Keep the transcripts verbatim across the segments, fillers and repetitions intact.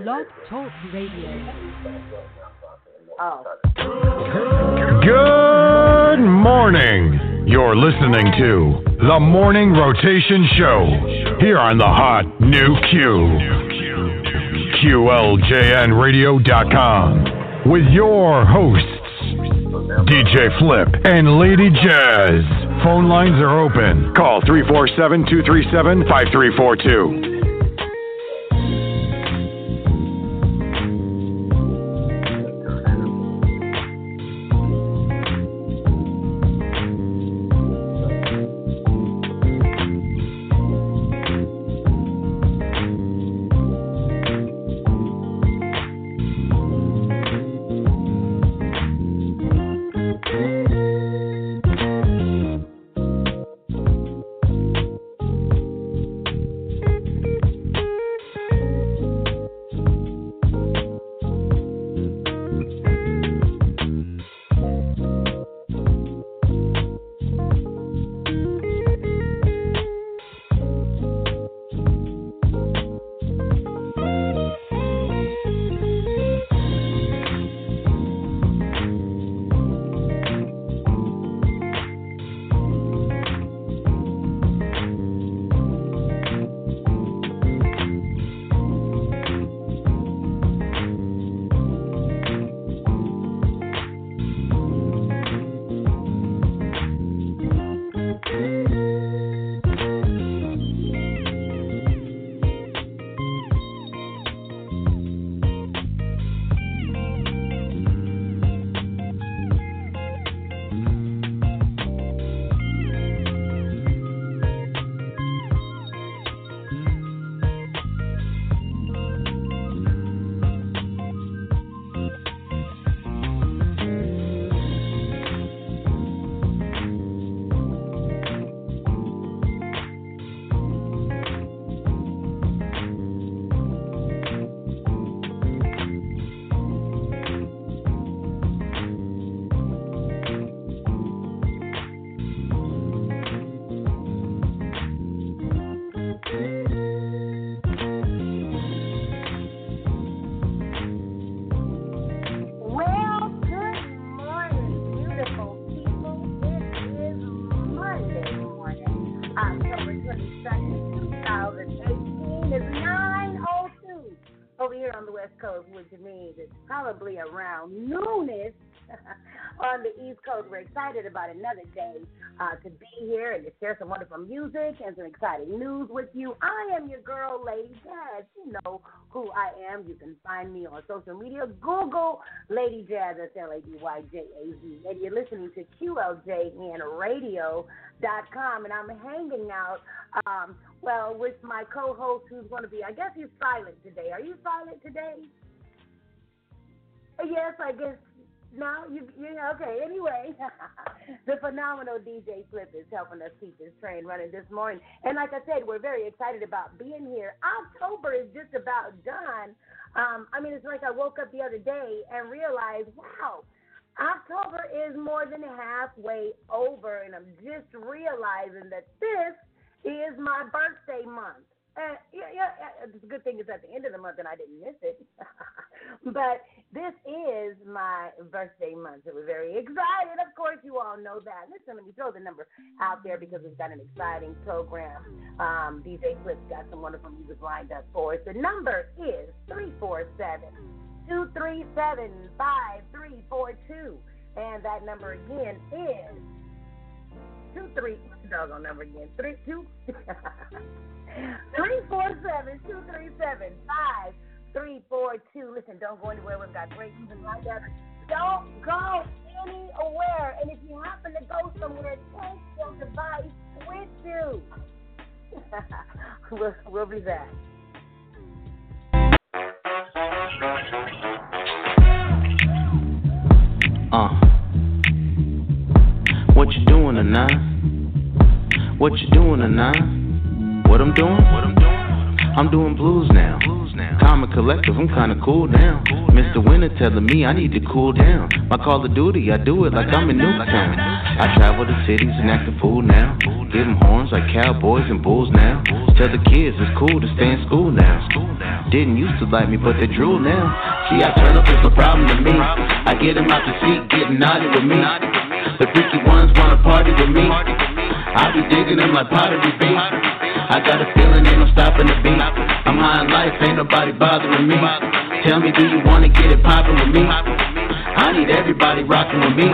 Blog Talk Radio. Oh. Good morning. You're listening to The Morning Rotation Show here on the hot new Q. Q L J N radio dot com with your hosts, D J Flip and Lady Jazz. Phone lines are open. Call three four seven, two three seven, five three four two. Probably around noonish on the East Coast. We're excited about another day uh, to be here and to share some wonderful music and some exciting news with you. I am your girl, Lady Jazz. You know who I am. You can find me on social media. Google Lady Jazz. That's L A D Y J A Z. And you're listening to Q L J N radio dot com. And I'm hanging out, um, well, with my co-host who's going to be, I guess he's silent today. Are you silent today? Yes, I guess. No, you, you know, okay. Anyway, the phenomenal D J Flip is helping us keep this train running this morning. And like I said, we're very excited about being here. October is just about done. Um, I mean, it's like I woke up the other day and realized, wow, October is more than halfway over. And I'm just realizing that this is my birthday month. And yeah, yeah, the good thing is at the end of the month, and I didn't miss it. But this is my birthday month, so we're very excited. Of course, you all know that. Listen, let me throw the number out there because we've got an exciting program. Um, D J Flip's got some wonderful music lined up for us. The number is three four seven, two three seven, five three four two. And that number again is two three. Doggone number again. Three two. Three four seven two three seven five three four two. Listen, don't go anywhere. We've got great music lined up. Don't go anywhere. And if you happen to go somewhere, take your device with you. we'll, we'll be back. Uh, what you doing tonight? What you doing tonight? What I'm doing? What I'm doing? I'm doing blues now. Blues now. Common Collective, I'm kinda cool down. Mister Winter telling me I need to cool down. My Call of Duty, I do it like I'm in Newtown. I travel to cities and act a fool now. Give them horns like cowboys and bulls now. Tell the kids it's cool to stay in school now. Didn't used to like me, but they drool now. See, I turn up, it's a problem to me. I get them out the seat, getting naughty with me. The freaky ones wanna party with me. I be digging them like pottery beat. I got a feeling ain't no stopping the beat. I'm high in life, ain't nobody bothering me. Tell me, do you wanna get it poppin' with me? I need everybody rockin' with me.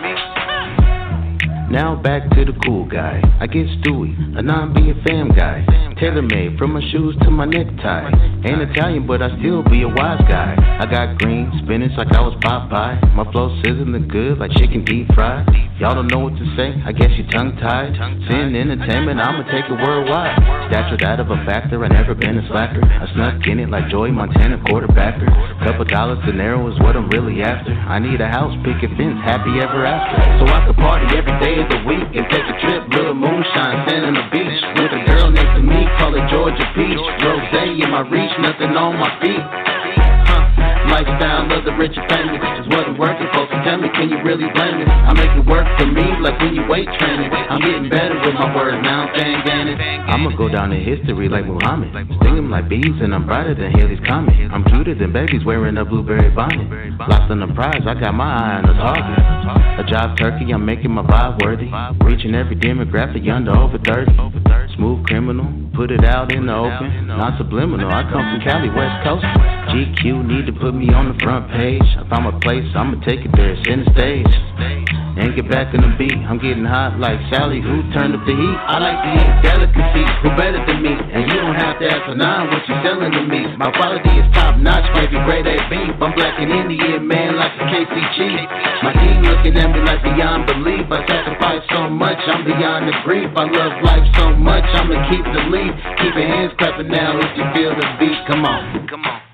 Now back to the cool guy. I get Stewie, a non-being fam guy. Tailor-made from my shoes to my necktie. Ain't Italian, but I still be a wise guy. I got green spinach like I was Popeye. My flow sizzling good like chicken deep fried. Y'all don't know what to say, I guess you tongue-tied. Sin entertainment, I'ma take it worldwide. Statue out of a factor, I never been a slacker. I snuck in it like Joey Montana, quarterbacker. Couple dollars dinero is what I'm really after. I need a house, picket fence, happy ever after. So I can party every day of the week and take a trip, little moonshine, sand on the beach. With a girl next to me, call her Georgia Peach. Rosé in my reach, nothing on my feet. Lifestyle of the rich and famous is what I'm working for. So tell me, can you really blame it? I make it work for me like when you weight training. I'm getting better with my words now, I'm fanning. I'ma go down in history like Muhammad. Sting them like bees and I'm brighter than Haley's Comet. I'm cuter than babies wearing a blueberry bonnet. Lost on the prize, I got my eye on the target. A job turkey, I'm making my vibe worthy. Reaching every demographic, young to over thirty. Smooth criminal, put it out in the open. Not subliminal, I come from Cali, West Coast. G Q need to put me on the front page. I found my place, I'ma take it there, center stage. And get back in the beat, I'm getting hot like Sally, who turned up the heat. I like to eat delicacy, who better than me? And you don't have to ask for nine what you selling to me. My quality is top notch, maybe grade A beef. I'm black and Indian, man, like a K C G. My team looking at me like beyond belief. I sacrifice so much, I'm beyond the grief. I love life so much, I'ma keep the lead. Keep your hands clapping now if you feel the beat. Come on, come on.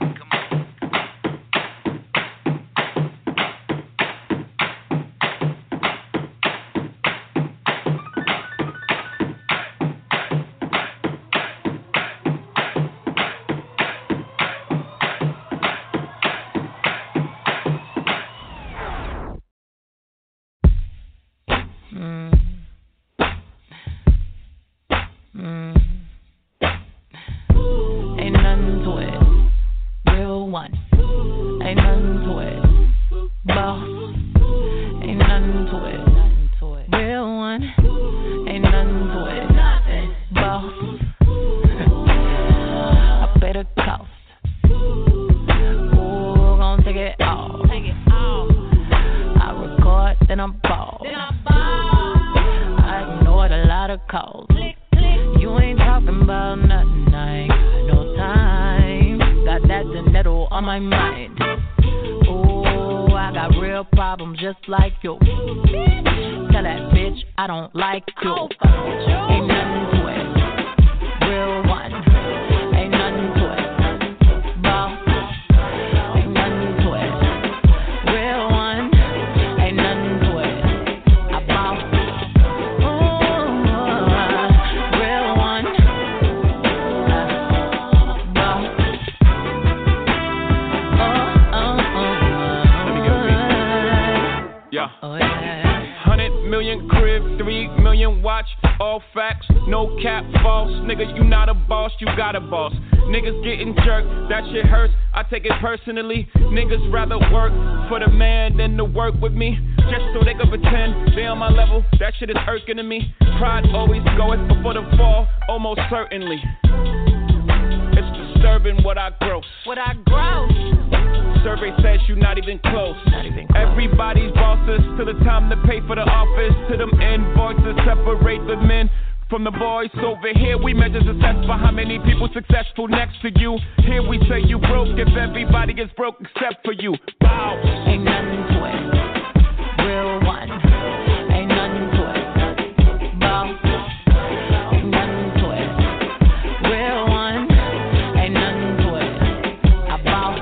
Personally, niggas rather work for the man than to work with me, just so they can pretend they on my level. That shit is irking to me. Pride always goeth before the fall, almost certainly. It's disturbing what I gross. What I gross. Survey says you not even close. Not even close. Everybody's bosses till the time to pay for the office. To them invoices separate the men from the boys. Over here we measure success for how many people successful next to you. Here we say you broke if everybody is broke except for you. Wow. Ain't nothing to it. Real one. Ain't nothing to it. Wow. Ain't nothing to it. Real one. Ain't nothing to it. About.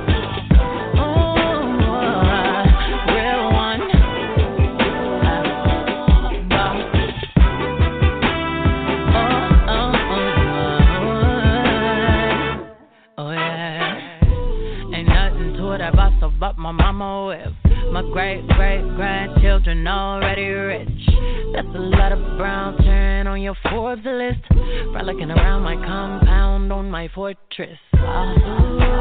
Ooh, real one. About. But my mama with my great great grandchildren already rich. That's a lot of brown turn on your Forbes list. Frolicking around my compound on my fortress. Oh,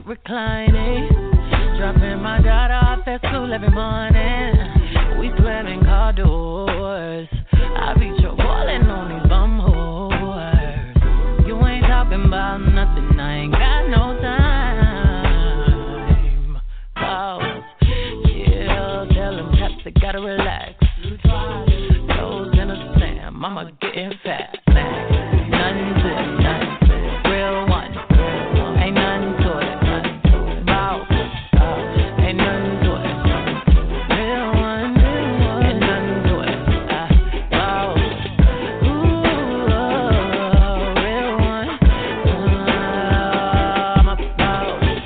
reclining. Dropping my daughter off at school every morning. We slamming car doors. I be trolling on these bum whores. You ain't talking about nothing, I ain't got no time. Oh, chill, tell them cats they gotta relax. Toes in the sand, mama getting fat. Nothing to it, nothing. Real one, ain't nothing to it. Bow, ain't nothing to it. Real one, ain't nothing to it. Bow, ooh, real one, I'm a bow.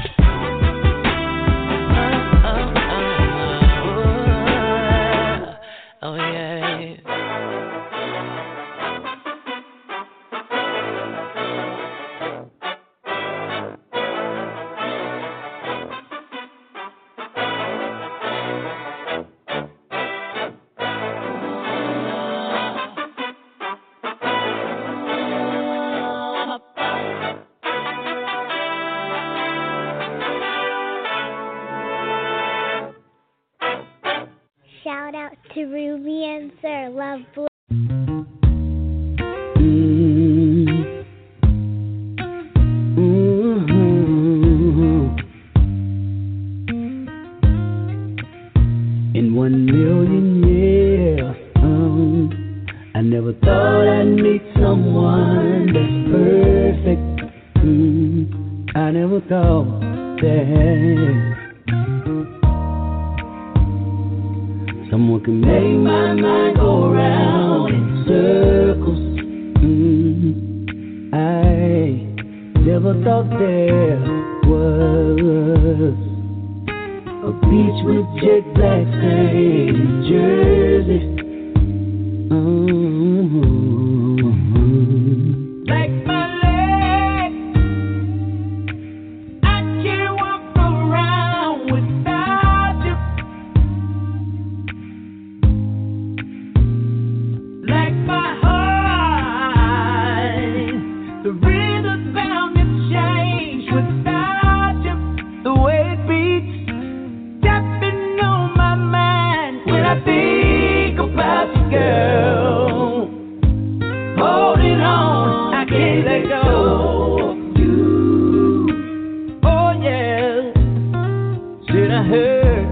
Oh yeah. Shout out to Ruby and Sir Love Blue. In one million years, um, I never thought I'd meet someone that's perfect. Mm, I never thought that someone can make my mind go round in circles. Mm, I never thought there was a beach with jet black sand in Jersey. Mm-hmm. Like my legs, I can't walk around without you. Like my heart, the rhythm's bound to change without you. The way it beats, tapping on my mind when I think about you, girl. Holding on, I can't let go of you. Oh yeah, said I heard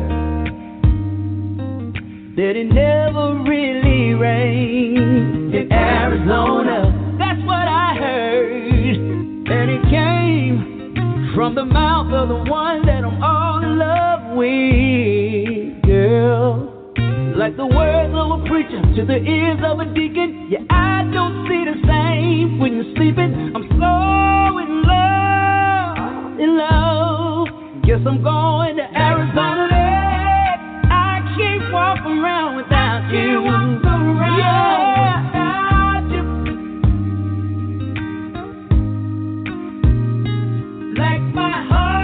that it never really rained in Arizona. That's what I heard, and it came from the mouth of the one that I'm all in love with, girl. Like the words of a preacher to the ears of a deacon. Yeah, I don't see the same when you're sleeping. I'm so in love, in love. Guess I'm going to Arizona. I can't walk around without you. Yeah. Like my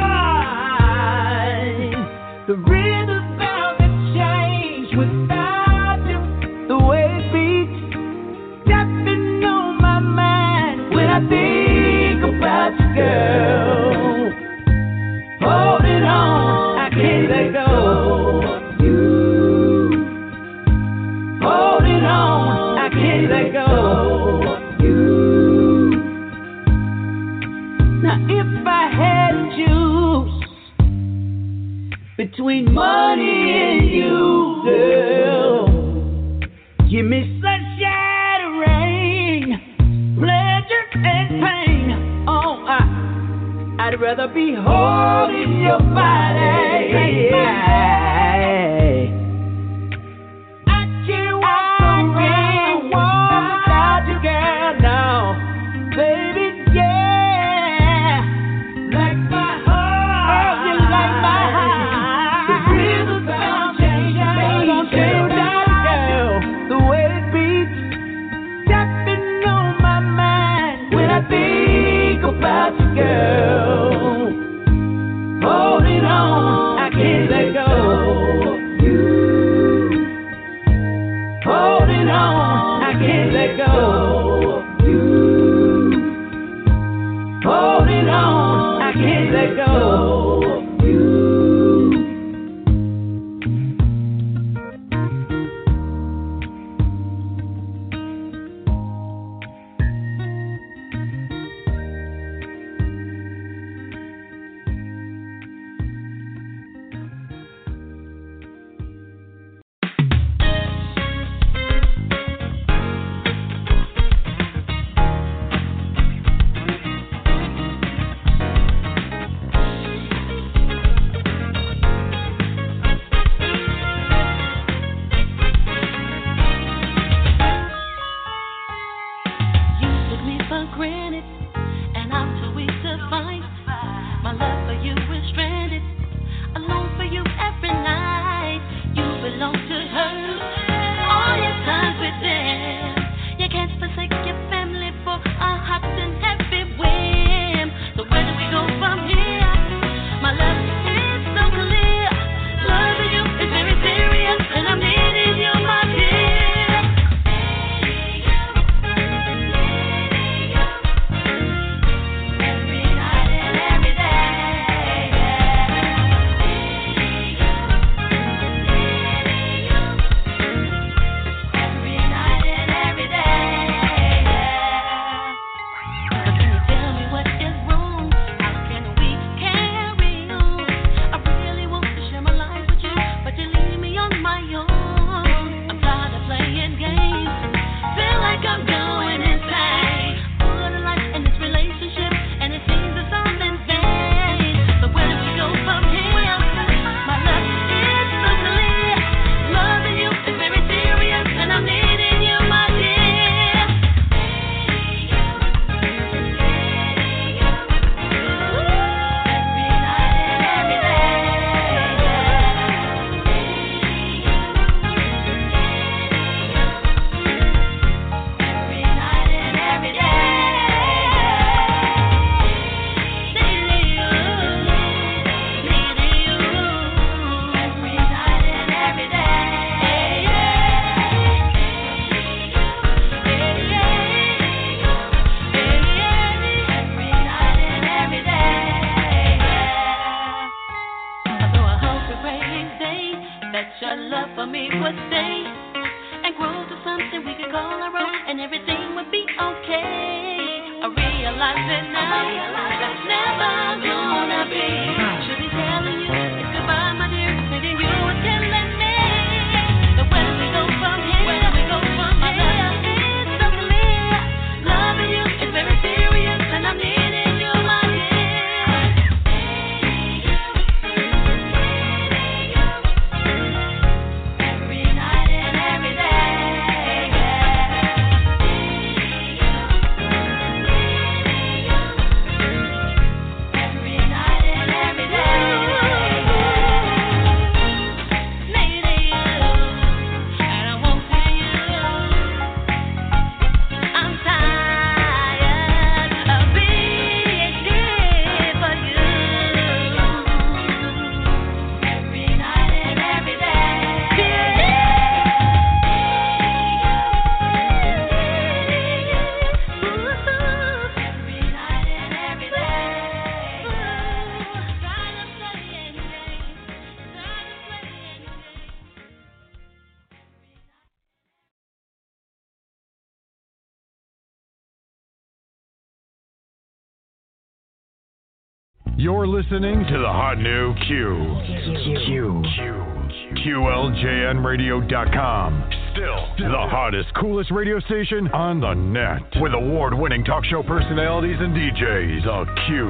heart, the rhythm's bound to change without you. The way it beats, tapping on my mind when I think about you, girl. Holding on, I can't let go of you. Holding on, I can't let go of you. Now if I had to choose between money and you, girl, give me sunshine and rain, pleasure and pain. Oh, I, I'd rather be holding your body. I can't walk around without you, girl, now, baby. Girl, holding on, I can't let go. let go of you. You're listening to the hot new Q. Q. Q. Q L J N radio dot com. Still the hottest, coolest radio station on the net. With award-winning talk show personalities and D Js. A Q.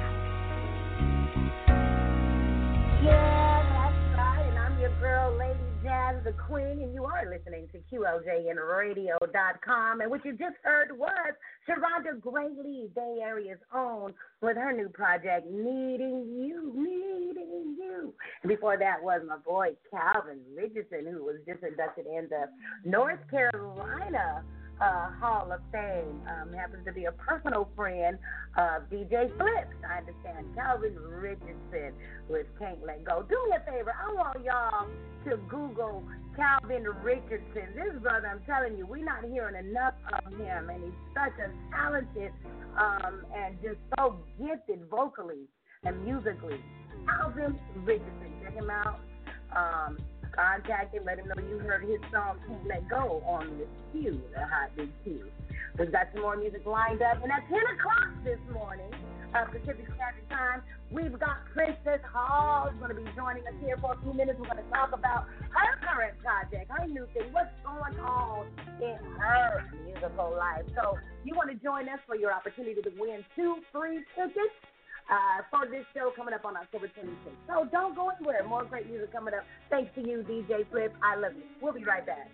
Yeah, that's right. And I'm your girl, Lady Jazz, the Queen, and you are listening to Q L J N radio dot com. And what you just heard was Sharonda Grayley, Bay Area's own, with her new project, Needing You, Needing You. And before that was my boy, Calvin Richardson, who was just inducted in the North Carolina uh, Hall of Fame. Um, happens to be a personal friend of D J Flips. I understand Calvin Richardson with Can't Let Go. Do me a favor. I want y'all to Google Calvin Richardson. This brother, I'm telling you, we're not hearing enough of him, and he's such a talented um, and just so gifted vocally. and Musically. Alvin Richardson. Check him out. Um, contact him. Let him know you heard his song Can't Let Go on the Q, the Hot Big Q. We've got some more music lined up. And at ten o'clock this morning, uh, Pacific Standard Time, we've got Princess Hall is going to be joining us here for a few minutes. We're going to talk about her current project, her new thing, what's going on in her musical life. So you want to join us for your opportunity to win two free tickets uh, for this show coming up on October twenty-sixth. So don't go anywhere. More great music coming up. Thanks to you, D J Flip. I love you. We'll be right back.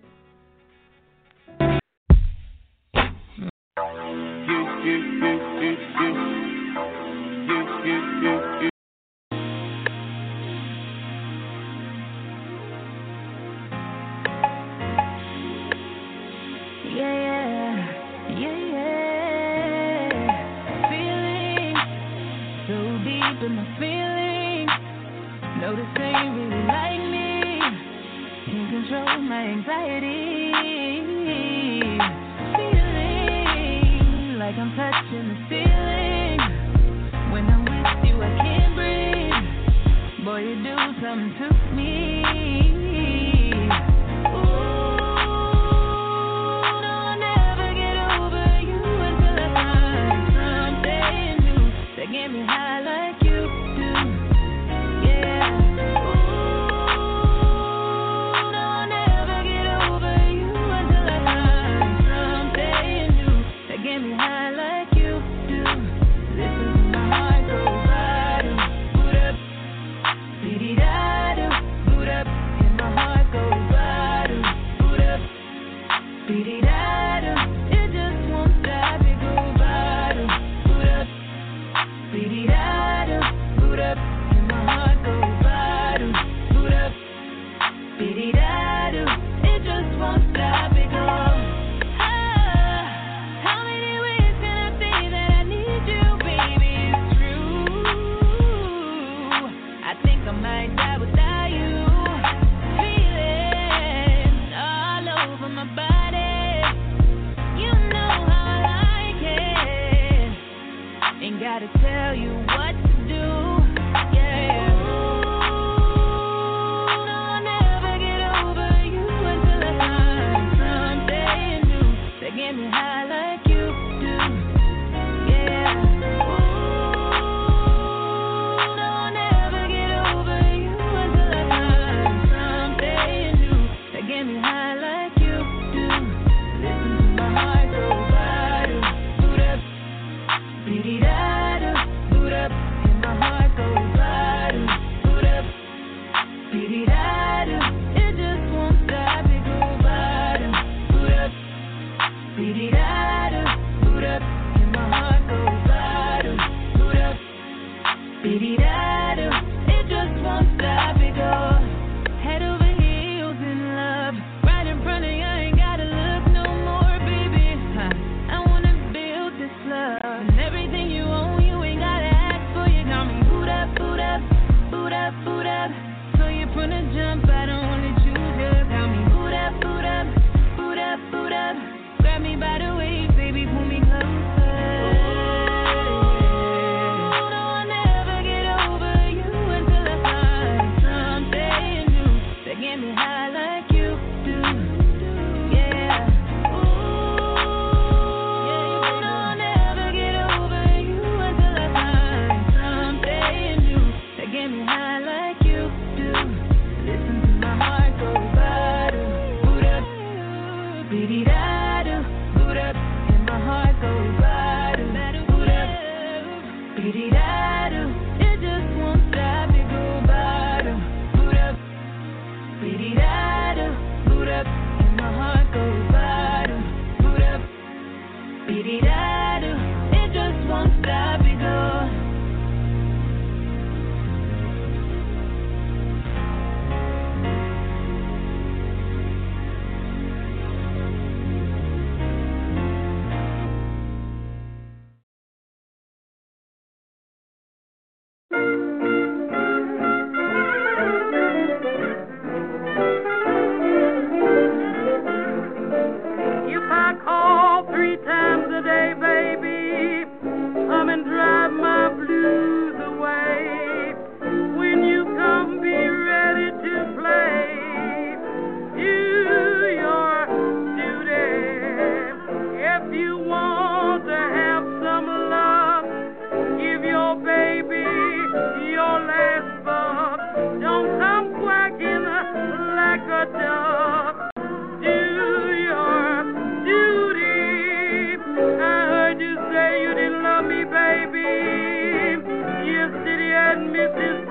your last buck. Don't come quacking like a duck. Do your duty. I heard you say you didn't love me, baby. Yesterday at Missus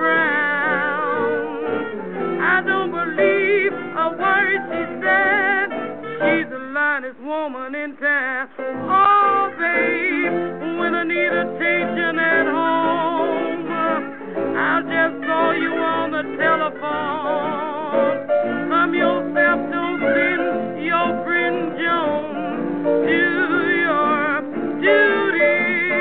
Brown. I don't believe a word she said. She's the lightest woman in town. Oh, babe, when I need attention at home, I'll just call you on the telephone. Come yourself, don't send your friend Joan. Do your duty.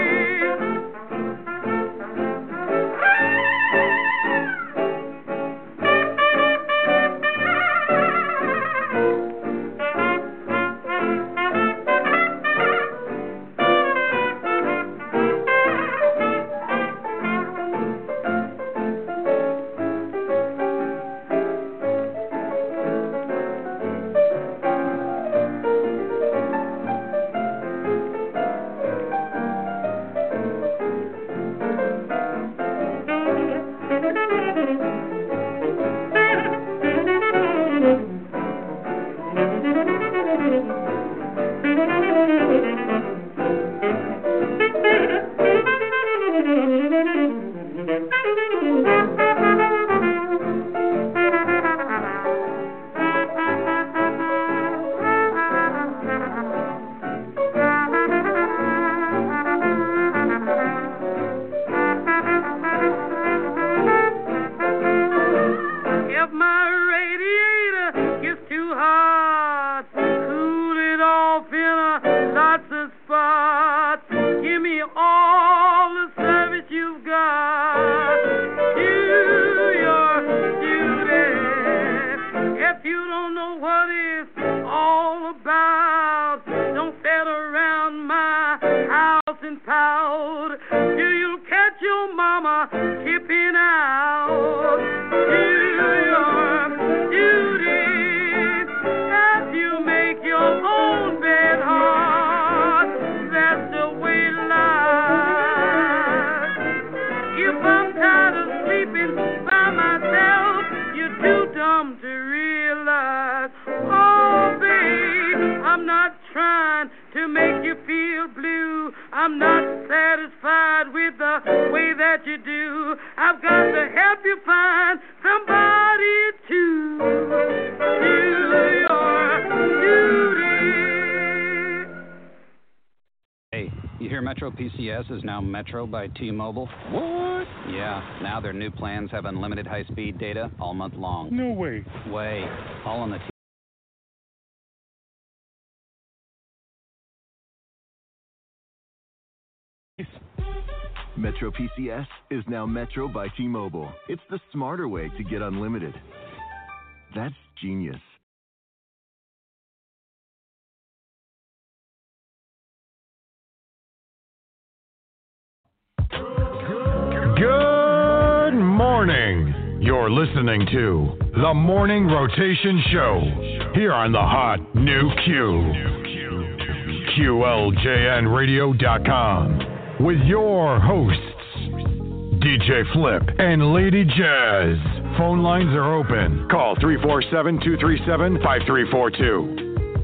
Is now Metro by T-Mobile. What? Yeah, now their new plans have unlimited high-speed data all month long. No way. Way. All on the T- Metro P C S is now Metro by T-Mobile. It's the smarter way to get unlimited. That's genius. Good morning. You're listening to The Morning Rotation Show here on the hot new Q. Q L J N radio dot com with your hosts, D J Flip and Lady Jazz. Phone lines are open. Call three four seven, two three seven, five three four two.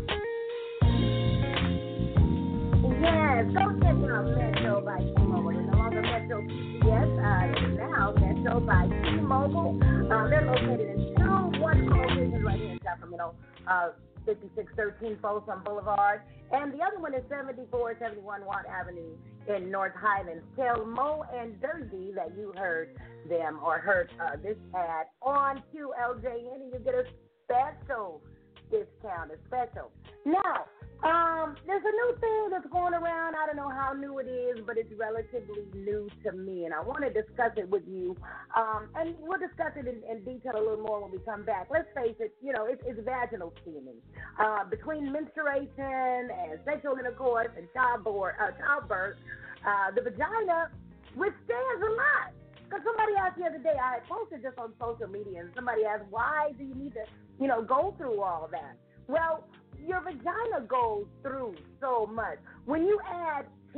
Yes, go check out Metro by T-Mobile. It's no longer Metro P C S. Uh, it's now Metro by T-Mobile. Uh, they're located in two wonderful locations right here in Sacramento. Uh, fifty-six thirteen Folsom Boulevard. And the other one is seventy-four seventy-one Watt Avenue in North Highlands. Tell Mo and Jersey that you heard them or heard uh, this ad on Q L J N and you get a special discount, a special. Now, um, there's a new thing that's going around. I don't know how new it is, but it's relatively new to me, and I want to discuss it with you. Um, and we'll discuss it in, in detail a little more when we come back. Let's face it, you know, it's, it's vaginal steaming. Uh, between menstruation and sexual intercourse and childbirth, uh, childbirth uh, the vagina withstands a lot. Because somebody asked the other day, I had posted this on social media, and somebody asked, why do you need to, you know, go through all that? Well, your vagina goes through so much. When you add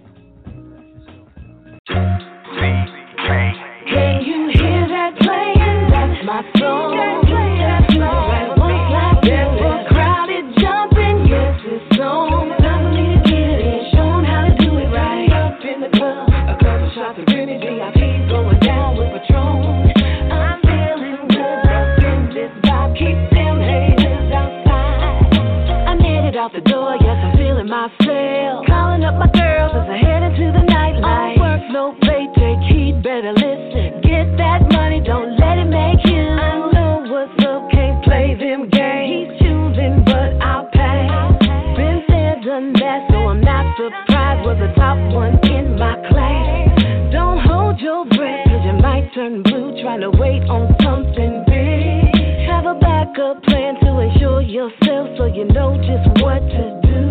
Can you hear that playing? That's my soul. sale. Calling up my girls as I head into the nightlife. On work, no paycheck, he'd better listen. Get that money, don't let it make you. I know what's up, can't play them games. He's choosing, but I'll pay. Been there, done that, so I'm not surprised. Was the top one in my class. Don't hold your breath, cause you might turn blue trying to wait on something big. Have a backup plan to ensure yourself so you know just what to do.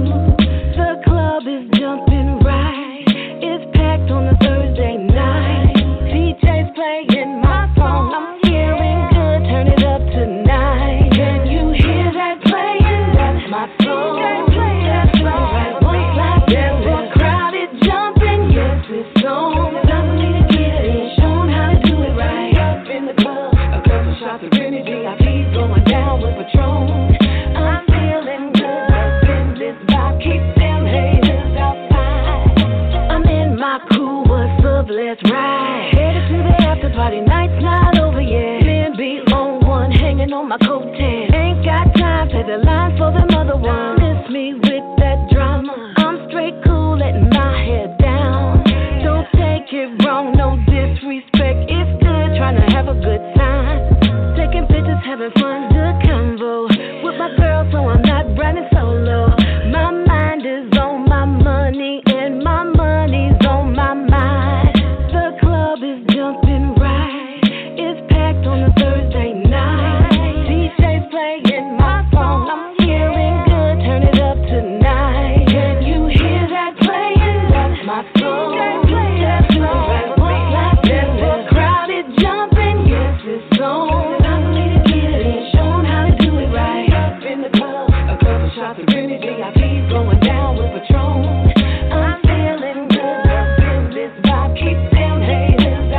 The club is jumping right. It's packed on a Thursday night. D J's playing my song. I'm feeling good, turn it up tonight. Can you hear that playing? That's my song. That's right. Once like that, the crowd is jumping. Yes, it's on. Time for me to get it, show 'em how to do it right. Up in the club, a couple shots of energy. I keep going down with Patron. I'm feeling good. In this vibe, keep them haters outside. I'm in my crew, what's up? Let's ride. Headed to the after party, night's not over yet. Men be on one, hanging on my coattail. Ain't got time, play the line for them other ones. Miss me with that drama. I'm straight cool, letting my head down. Don't take it wrong, no disrespect. It's good, trying to have a good time. Taking pictures, having fun, good convo. With my girl, so I'm not riding solo. My mind is on my money, and my money's on my mind. The club is jumping right. It's packed on a Thursday night. D J's playing my song. I'm feeling good, turn it up tonight. Can you hear that playing? That's my song. That's right. Like that, the crowd is jumping. Yes, it's on. Time for me to get it, show 'em how to do it right. Up in the club, a couple shots of energy. I keep going down with Patron. I'm feeling good. In this vibe, keep them haters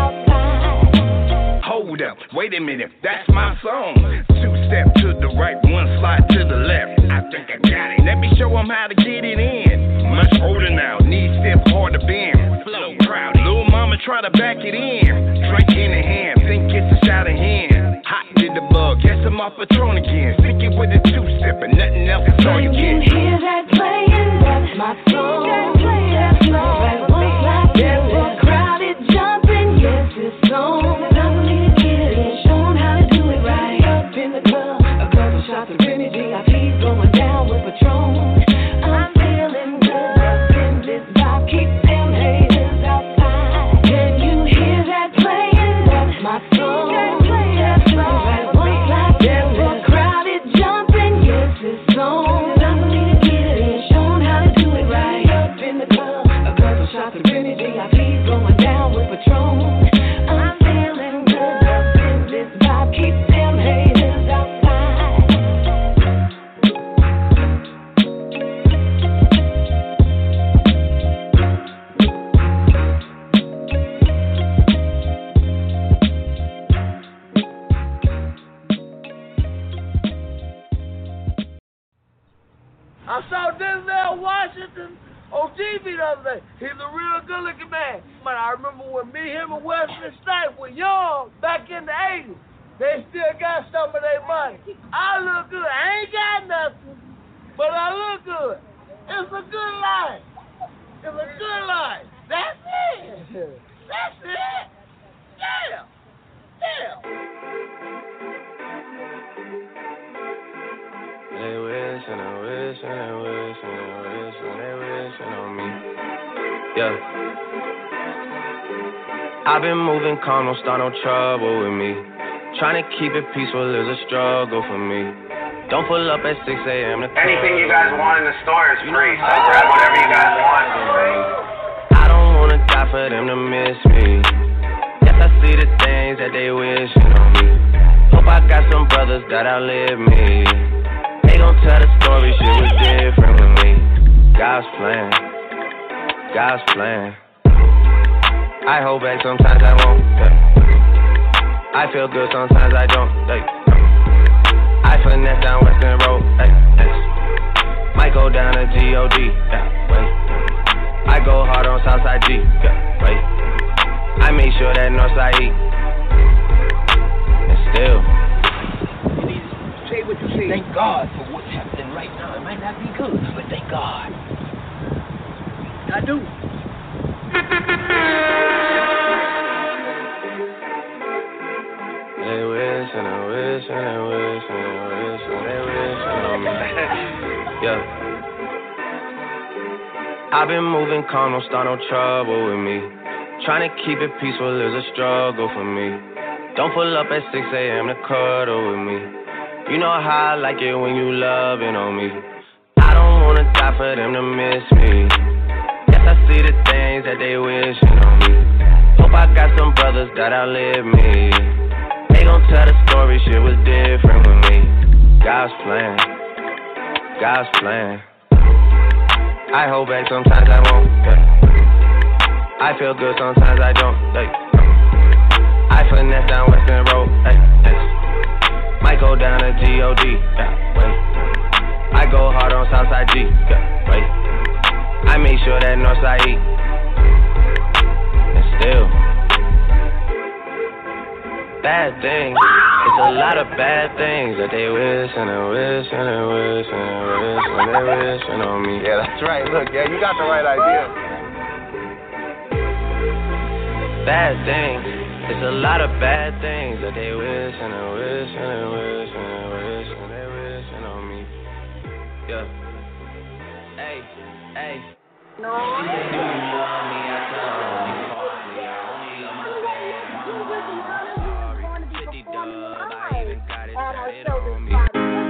outside. Hold up, wait a minute, that's my song. Two step to the right, one slide to the left. I think I got it. Let me show 'em how to get it in. Much older now, knees stiff, hard to bend. Flow crowded, little mama try to back it in. Drink in the hand, think it's a shot of hand. Hot did the bug, guess I'm off Patron again. Stick it with a two step and nothing else is all you Can get. you hear that playing? That's my song. That's right. Once like that, the crowd is jumping. Yes, it's on. Time for me to get it, show 'em how to do it right. Up in the club, a couple shots of energy. I keep going down with Patron. I'm feeling good. In this vibe, keep them haters outside. Can you hear that playing? That's my song. That's right. Once like that, the crowd is jumping. Yes, it's on. Time for me to get it, show 'em how to do it right. Up in the club, a couple shots of energy. I keep going down with Patron. I'm feeling good. In this vibe, keep them haters outside. I saw Denzel Washington on T V the other day. He's a real good-looking man. Man, I remember when me, him, and Wesley Snipes were young back in the eighties. They still got some of their money. I look good. I ain't got nothing, but I look good. It's a good life. It's a good life. That's it. That's it. Yeah. Yeah. They wish and they wish and they wish and they wish and they wishing on me. Yeah. I've been moving calm, don't start no trouble with me. Trying to keep it peaceful is a struggle for me. Don't pull up at six a.m. to anything you guys want in the store is free, so grab whatever you guys want. I don't wanna die for them to miss me. Yes, I see the things that they wishing on me. Hope I got some brothers that outlive me. They gon' tell the story, shit was different with me. God's plan, God's plan. I hold back, sometimes I won't. Yeah. I feel good, sometimes I don't. Hey. I finesse down Western Road. Hey. Hey. Might go down to G O D. Yeah. Wait. I go hard on Southside G. Yeah. Wait. I make sure that Northside E. And still. Say what you say. Thank God for what's happening right now. It might not be good, but thank God. I do. They wish and they wish and they wish and they wish and they wish on me. Yeah. I've been moving calm, don't start no trouble with me. Trying to keep it peaceful is a struggle for me. Don't pull up at six a.m. to cuddle with me. You know how I like it when you loving on me. I don't wanna die for them to miss me. Yes, I see the things that they wishing on me. Hope I got some brothers that outlive me. They gon' tell the story, shit was different with me. God's plan, God's plan. I hold back, sometimes I won't. Yeah. I feel good, sometimes I don't. Like, I finesse down Western Road. Hey, hey. Might go down to G O D. Yeah, wait. I go hard on Southside G. Yeah, wait. I make sure that Northside E. And still, bad things. It's a lot of bad things that they wish and they wish and they wish and they wish and they wishing on me. Yeah, that's right. Look, yeah, you got the right idea. Bad things. It's a lot of bad things that they wish and they wish and they wish and they wish and they wishing on me. Yeah. Hey, hey. No. She said, do you love me? I tell her only partly. I only love my family. fifty dub, I even got it tatted on me.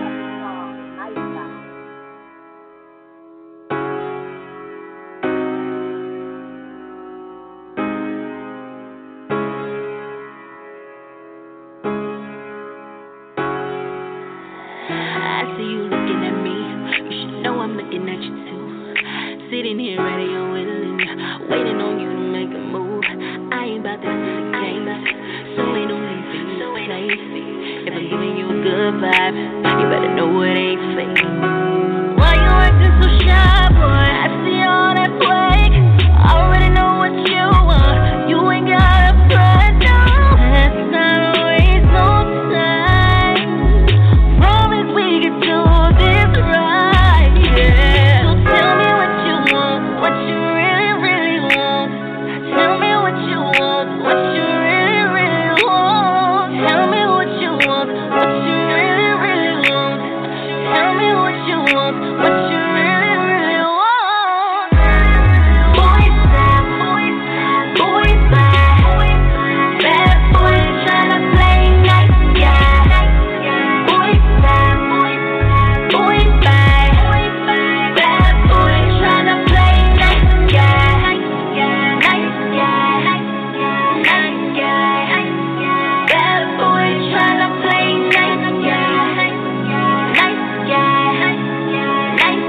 I see you looking at me. You should know I'm looking at you too. Sitting here ready and willing, waiting on you to make a move. I ain't about that silly game, so ain't no need for you to play. If I'm giving you a good vibe, you better know it ain't fake. Why you acting so shy, boy? I see all that swag. I already know what you want. You ain't got a front door. Let's not waste no time. Promise we can do this right, yeah. So tell me what you want, what you really, really want. Tell me what you want, what you really, really want. Tell me what you want, what you really, really want. Tell me what you want, what you really, really want. Boys bad, boys bad, boys bad. Bad boys tryna play nice, yeah. Boys bad, boys bad, boys bad. Bad boys tryna play nice, yeah. Nice, yeah. Nice, yeah. Bad boys tryna play nice, yeah. Nice, yeah. Nice,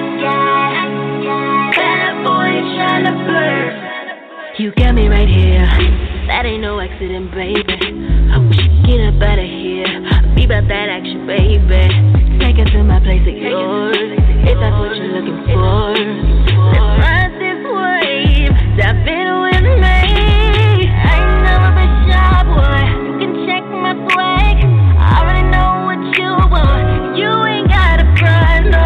yeah. Bad boys tryna flirt. You got me right here. That ain't no accident, baby. We should get up out of here. Be about that action, baby. Take us to my place of yours. If that's what you're looking for. Let's ride this wave. Dive in with me. I ain't never been shy, boy. You can check my swag. I already know what you want. You ain't gotta front, no.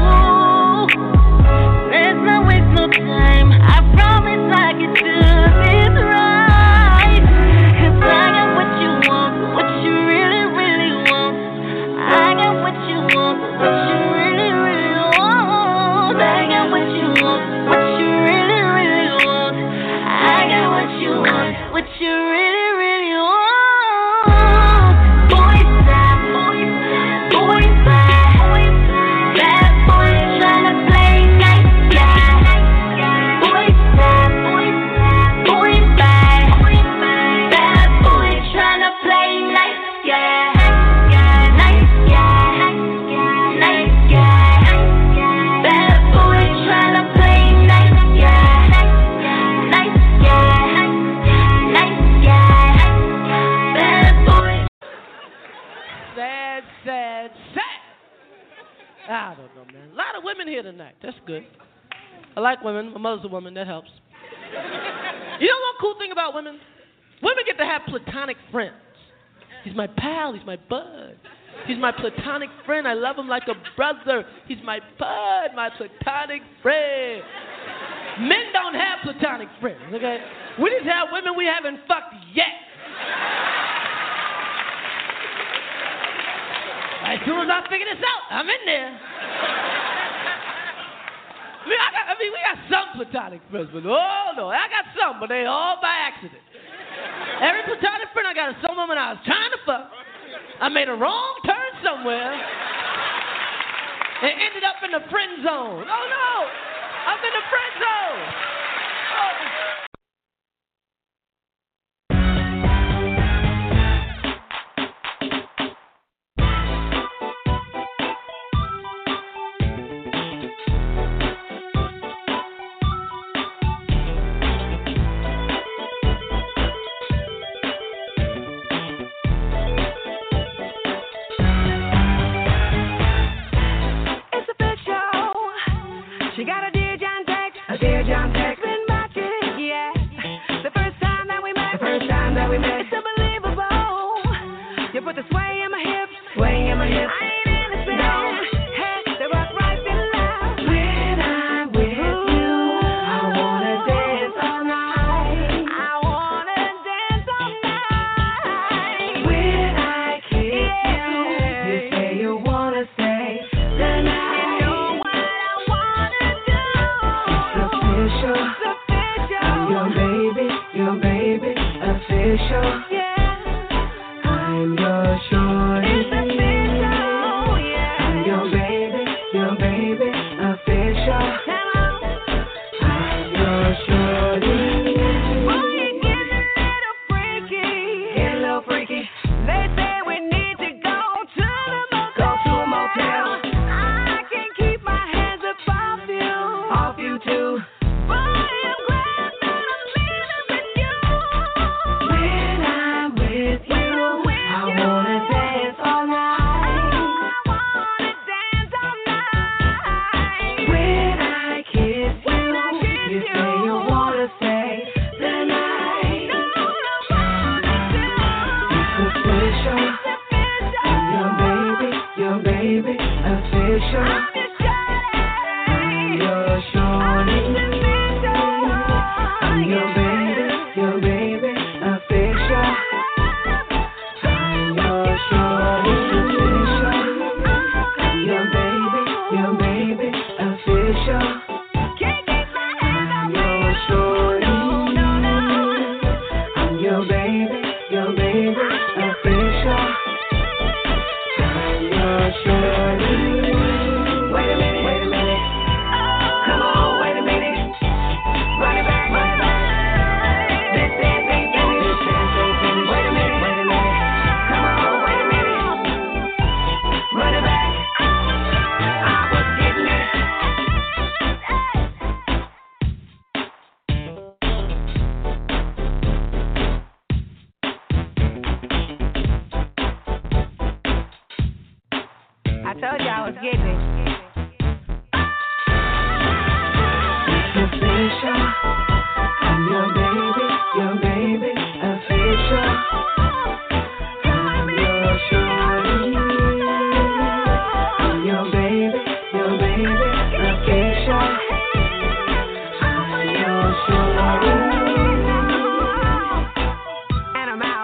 Let's not waste no time. I promise I can do this right. 'Cause I got what you want, what you really, really want. I got what you want, what you really, really want. I got what you want, what you really, really want. I got what you want, what you really, really want. Boys bad, boys bad, boys bad. Bad boys tryna play nice, yeah. Boys bad, boys bad, boys bad. Bad boys tryna play nice, yeah. Nice, yeah. Nice, yeah. Bad boys tryna play nice, yeah. Nice, yeah. Nice, yeah. Bad boys. Sad, sad, sad. I don't know, man. A lot of women here tonight. That's good. I like women. My mother's a woman. That helps. You know one cool thing about women? Women get to have platonic friends. He's my pal. He's my bud. He's my platonic friend. I love him like a brother. He's my bud, my platonic friend. Men don't have platonic friends, okay? We just have women we haven't fucked yet. As soon as I figure this out, I'm in there. I mean, I, got, I mean, we got some platonic friends, but oh no, I got some, but they all by accident. Every platonic friend I got is some woman I was trying to fuck. I made a wrong turn somewhere and ended up in the friend zone. Oh no, I'm in the friend zone. Oh. She got a Dear John text, a Dear John text. Been back it, yeah. The first time that we met, the first time that we met. It's unbelievable. You put the sway in my hips, sway in my hips. I ain't innocent. No. Hey, they rock right in loud. When I'm with you, I wanna dance all night. I wanna dance all night. When I kiss you, you say you wanna stay the night. Official, yeah. I'm your shorty. It's official, yeah. I'm your baby, your baby. Official. I'm your shorty. Boy, you get a little freaky. Get a little freaky. They say we need to go to the motel. Go to a motel. I can't keep my hands up off you. Off you too. Boy, I'm glad that I'm leaving with you. When I'm with you, I wanna dance all night. I wanna dance all night. When I kiss you, you say you wanna stay the night. It's official. I'm your baby, your baby. Official. I'm your shorty. I'm your baby, your baby. Official. I'm your shorty. I'm your baby, your baby. Official. I'm your shorty. I'm your baby, your baby. Official. I'm your shorty. Wait a minute, wait a minute. Come on, wait a minute. Run it back, run it back. This dance ain't finished. This dance ain't finished. Wait a minute, wait a minute. Come on, wait a minute. Run it back. I was getting it. I told you I was getting it. It's official. I'm your baby, your baby. Official. I'm your shorty. I'm your baby, your baby. Official. I'm your shorty. And I'm out.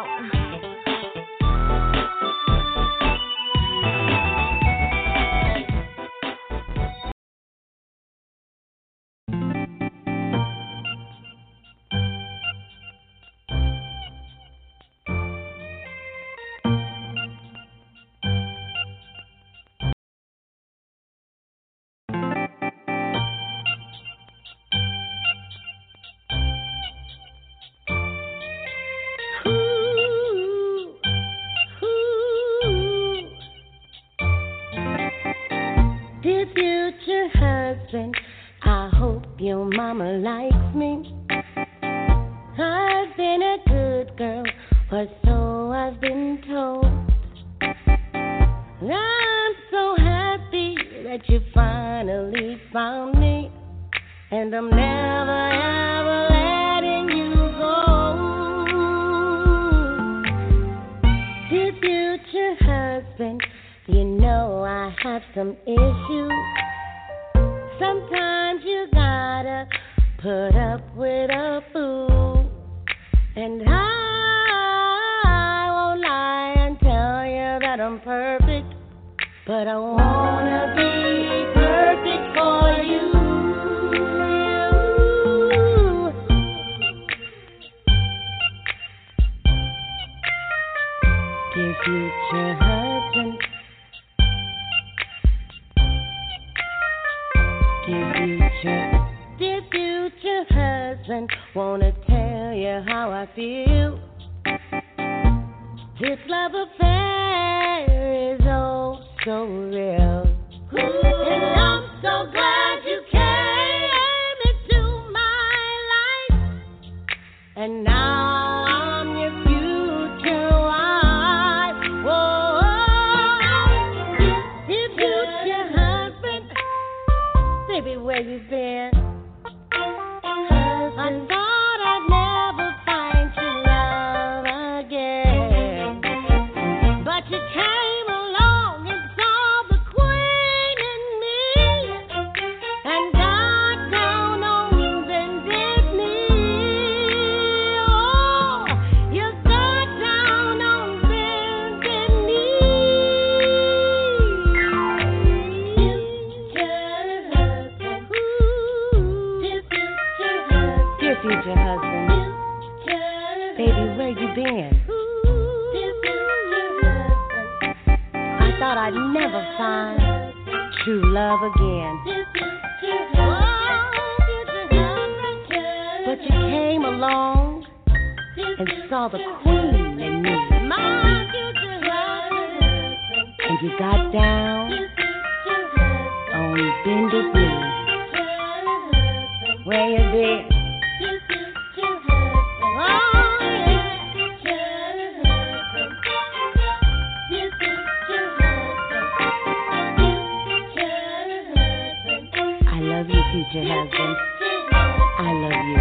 Dear future husband, I hope your mama likes me. I've been a good girl, or so I've been told. I'm so happy that you finally found me, and I'm never ever letting you go. Dear future husband, you know I have some issues. Sometimes you gotta put up with a fool. And I won't lie and tell you that I'm perfect, but I wanna be perfect for you. Dear future husband, dear future, dear future husband, wanna tell you how I feel. This love affair is oh so real, and I'm so glad you came into my life, and now I'm your future wife. Whoa, dear future husband, baby, where you been? I thought I'd never find true love again, but you came along and saw the queen in me, and got down on bended knee. Oh, you got down on bended knee. Dear future husband, baby, where you been? I thought I'd never find true love again, but you came along and saw the queen in me, and you got down on bended knee. Where you been? I love you, future husband. I love you.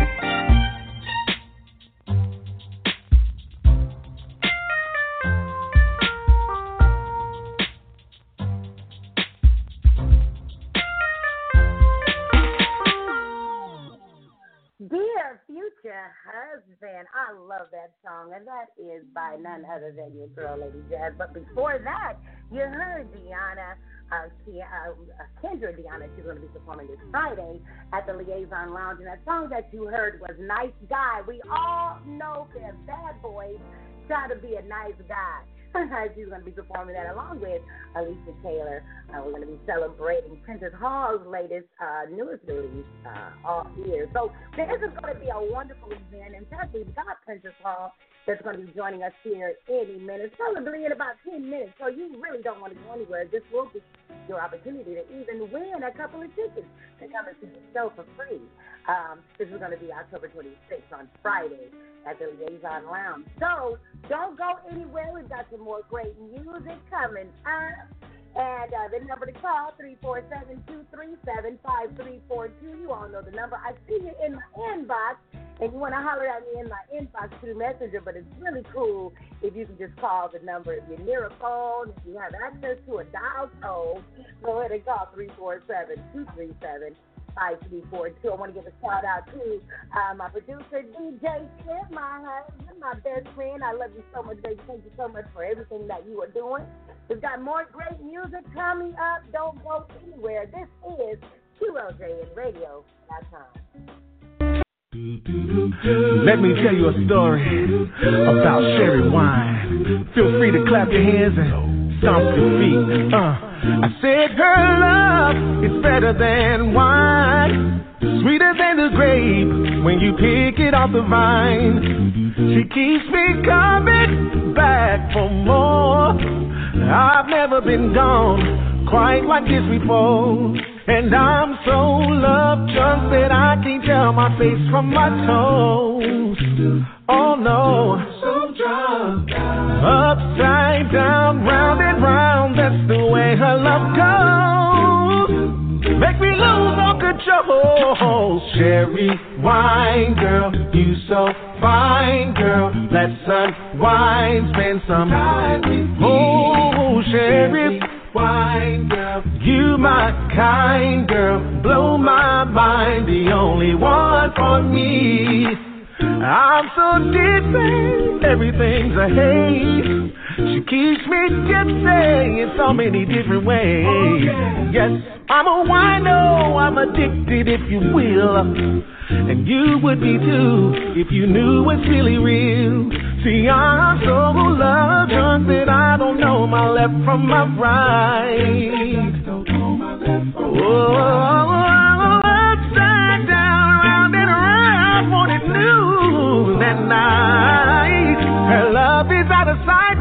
Dear future husband, I love that song, and that is by none other than your girl, Lady Jazz. But before that, you heard Deanna, uh, Ke- uh, Kendra Deanna. She's going to be performing this Friday at the Liaison Lounge, and that song that you heard was Nice Guy. We all know that bad boys try to be a nice guy. She's going to be performing that along with Alicia Taylor. Uh, we're going to be celebrating Princess Hall's latest, uh, newest release uh, all year. So this is going to be a wonderful event. In fact, we've got Princess Hall that's going to be joining us here any minute, probably in about ten minutes. So you really don't want to go anywhere. This will be your opportunity to even win a couple of tickets to come and see the show for free. Um, this is going to be October twenty-sixth on Friday at the Liaison Lounge. So don't go anywhere. We've got some more great music coming up. And uh, the number to call, three four seven, two three seven, five three four two. You all know the number. I see you in my inbox, and you want to holler at me in my inbox through Messenger, but it's really cool if you can just call the number. If you're near a phone, if you have access to a dial tone, go ahead and call three four seven, two three seven, five three four two. I want to give a shout out to uh, my producer, D J Smith, my husband, my best friend. I love you so much, baby. Thank you so much for everything that you are doing. We've got more great music coming up. Don't go anywhere. This is Q L J N radio dot com. Let me tell you a story about Sherry wine. Feel free to clap your hands and stomp your feet. Uh, I said her love is better than wine, sweeter than the grape when you pick it off the vine. She keeps me coming back for more. I've never been gone quite like this before. And I'm so love drunk that I can't tell my face from my toes. Oh no, so drunk, upside down, round and round. That's the way her love goes. Make me lose all control. Sherry wine, girl, you so fine, girl. Let's unwind, spend some time with me. Oh, Sherry wine, girl, You my kind girl, blow my mind, the only one for me. I'm so different, everything's a haze. She keeps me gypsy in so many different ways. Yes, I'm a wino, I'm addicted if you will. And you would be too if you knew what's really real. See, I'm so love drunk that I don't know my left from my right. Oh, upside down, round and around, wanted new that night. Her love is out of sight.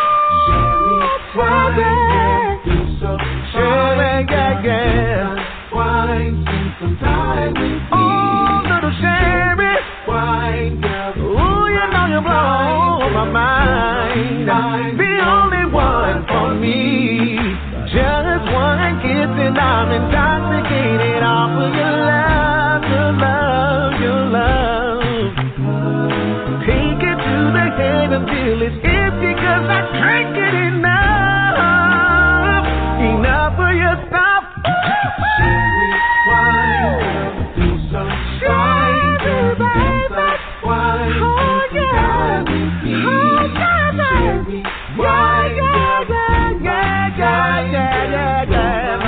Sherry, yeah, yeah. Wine, spend some time with me. Oh, little Sherry. Wine, girl. Ooh, you know you blow my mind. The only one for me. Just one kiss and I'm intoxicated off of your love, your love, your love. Take it to the head until it's empty, cause I drank it enough. Enough for your stuff. Sherry wine, do some wine, baby. Wine, oh yeah, oh baby. Yeah, yeah, yeah, yeah, yeah, yeah, yeah,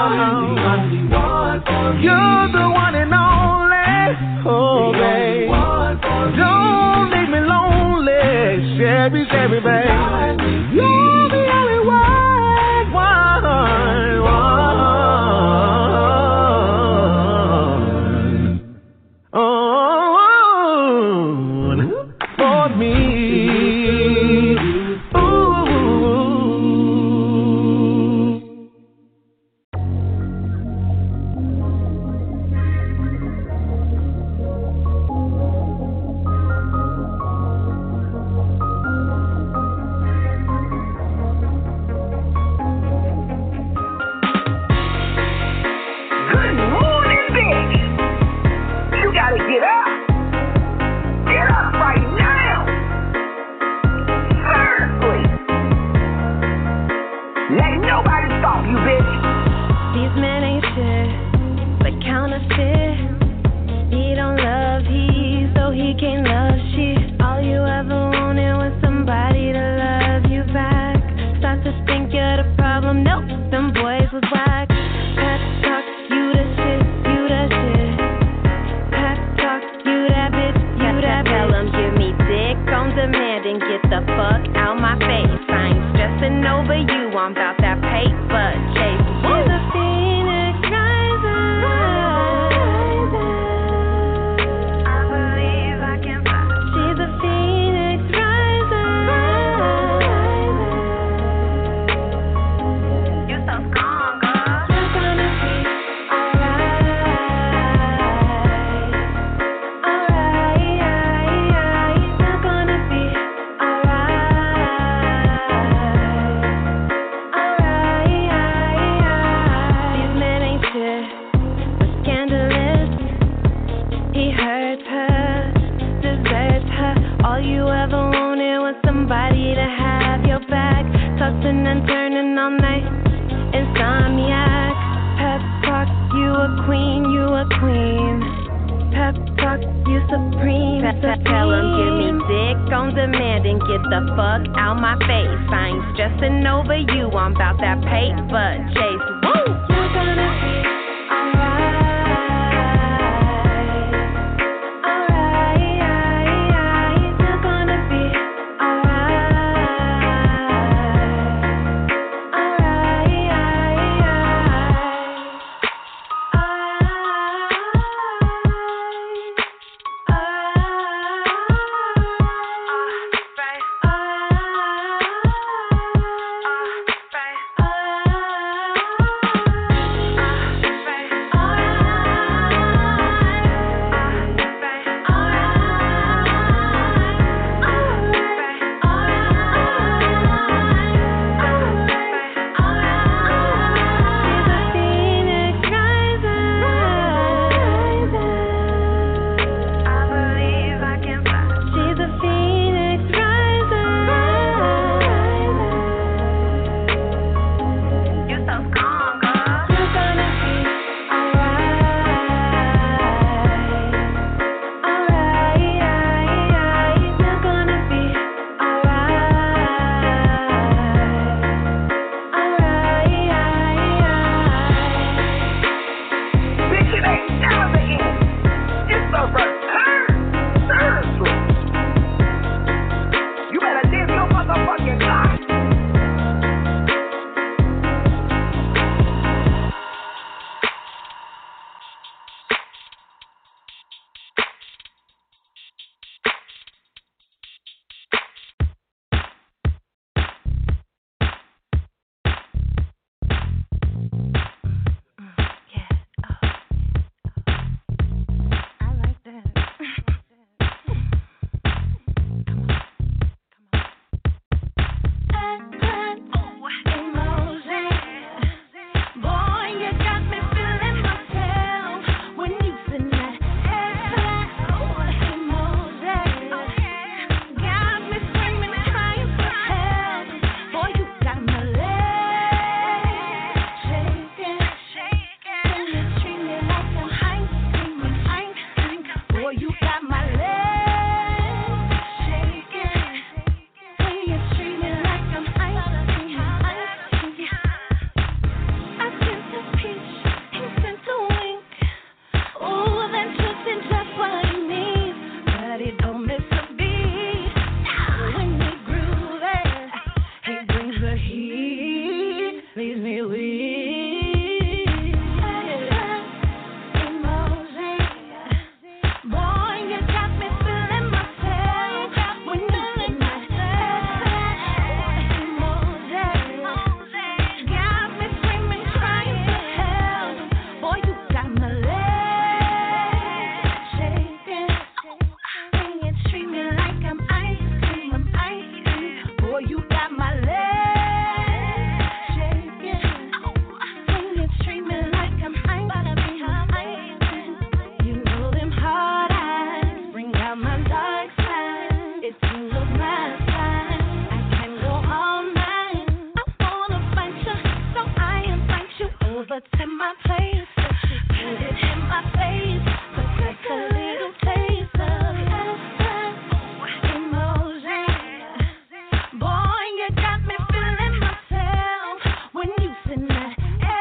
yeah. You're the one and only. Oh baby, don't leave me lonely. Sherry, Sherry, baby. You're the only one, one, one, one for me. Ooh. Good morning, bitch. You gotta get up. Get up right now. Seriously. Let nobody stop you, bitch. These men ain't shit, but counterfeit. He don't love he, so he can't love shit. All you ever wanted was somebody to love you back. Start to think you're the problem. Nope, them boys was whack. Pep talk, you the shit, you the shit. Pep talk, you that bitch, you that bitch. Tell him give me dick on demand and get the fuck out my face. I ain't stressing over you, I'm about that paper chase. She's a phoenix rising. I believe I can fly. She's a phoenix rising. You so strong, girl. You're gonna be alright. Alright. You're gonna be alright. These men ain't shit, but scandalous. He hurts her, deserts her. All you ever wanted was somebody to have your back. Tossing and turning all night, insomniac. Pep talk, you a queen, you a queen. Pep talk, you supreme. Pep, pep, tell him give me dick on demand and get the fuck out my face. I ain't stressing over you, I'm about that paper chase. Woo! You're gonna be alright. Alright. You're gonna be alright. Boy, you got my legs shaking. When you treat me like I'm ice cream, ice cream. I sent a peach, he sent a wink. Ooh, that twisted just what he needs, but he don't miss a beat. When he groove it, he brings the heat, leaves me weak. To my place, put it in my face, but take a little taste of emotion. Boy, you got me feeling myself when you sing that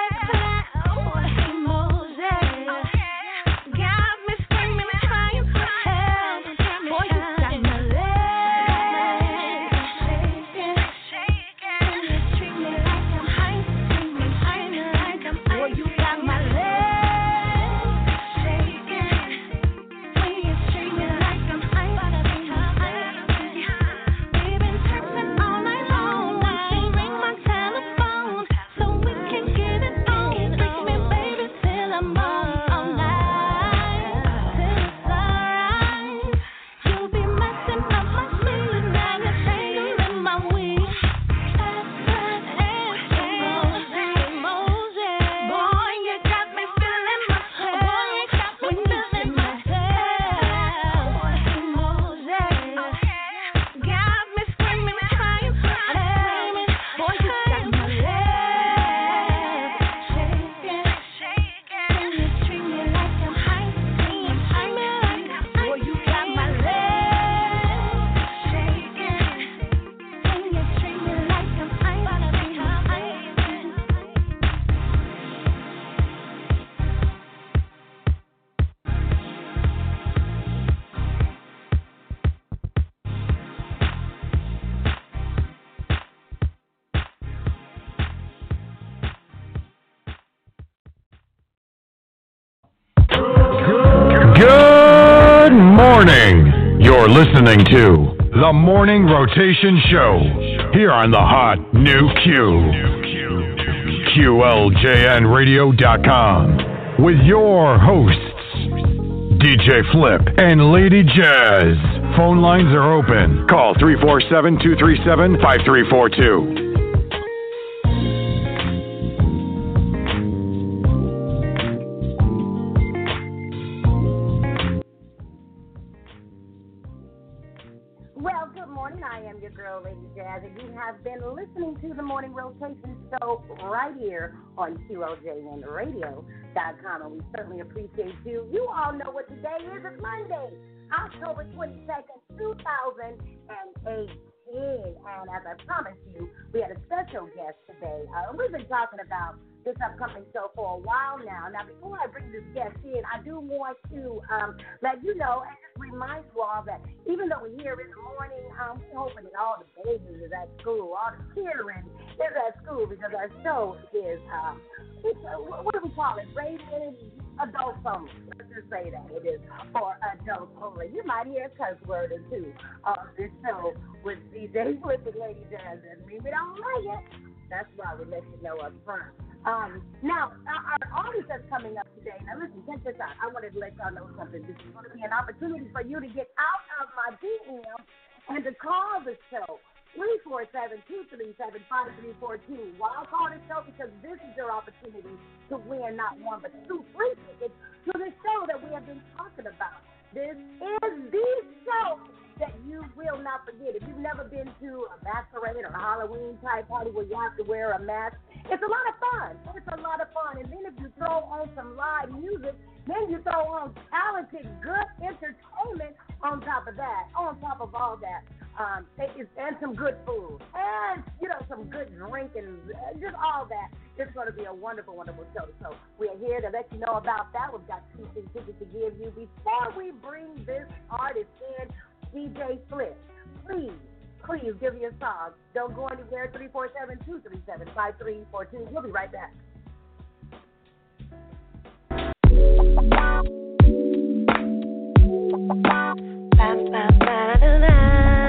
emotion. Got me screaming, crying for help. Boy, you got my legs shaking, shaking. And you treat me like I'm ice cream, ice cream. Boy, you got my legs shaking. When you treat me like I'm ice cream. We've been texting all night long. Don't ring my telephone so we can get it on. Freak me, baby, till I'm up all night. Till it's alright. You'll be messing up my sleep. Now you're tangling my weed. Boy, you got me feeling myself. When you see myself, emotion. Got me screaming, crying for help. Boy, you got my legs shaking, shaking. When you treat me like I'm ice cream, boy, you got my legs shaking. When you treat me like I'm ice cream, Good morning. You're listening to The Morning Rotation Show here on the hot new Q. Q L J N radio dot com with your hosts, D J Flip and Lady Jazz. Phone lines are open. Call three four seven, two three seven, five three four two. Well, good morning. I am your girl, Lady Jazz, and you have been listening to the Morning Rotation Show right here on Q L J N radio dot com, and we certainly appreciate you. You all know what today is. It's Monday, October twenty-second, two thousand eighteen. And as I promised you, we had a special guest today. Uh, we've been talking about this upcoming show for a while now. Now, before I bring this guest in, I do want to um, let you know and just remind you all that even though we're here in the morning, um, we're hoping that all the babies is at school, all the children is at school, because our show is, um, it's, uh, what do we call it, rated adults only. Let's just say that it is for adults only. You might hear a curse word or two on this show with D J Flip and Lady Jazz. And we don't like it. That's why we let you know up front. Um, now, our, our audience that's coming up today, now listen, check this out. I wanted to let y'all know something. This is going to be an opportunity for you to get out of my D M and to call the show. three four seven, two three seven, five three four two. Why I call this show? Because this is your opportunity to win not one but two free tickets to the show that we have been talking about. This is the show that you will not forget. If you've never been to a masquerade or a Halloween type party where you have to wear a mask, it's a lot of fun. It's a lot of fun. And then if you throw on some live music, then you throw on talented, good entertainment on top of that, on top of all that. Um, and some good food, and, you know, some good drink, and just all that. It's going to be a wonderful, wonderful show. So we're here to let you know about that. We've got two free tickets to give you. Before we bring this artist in, D J Flip, please, please give me a song. Don't go anywhere, three four seven, two three seven, five three four two. We'll be right back. Ba, ba, ba, da, da.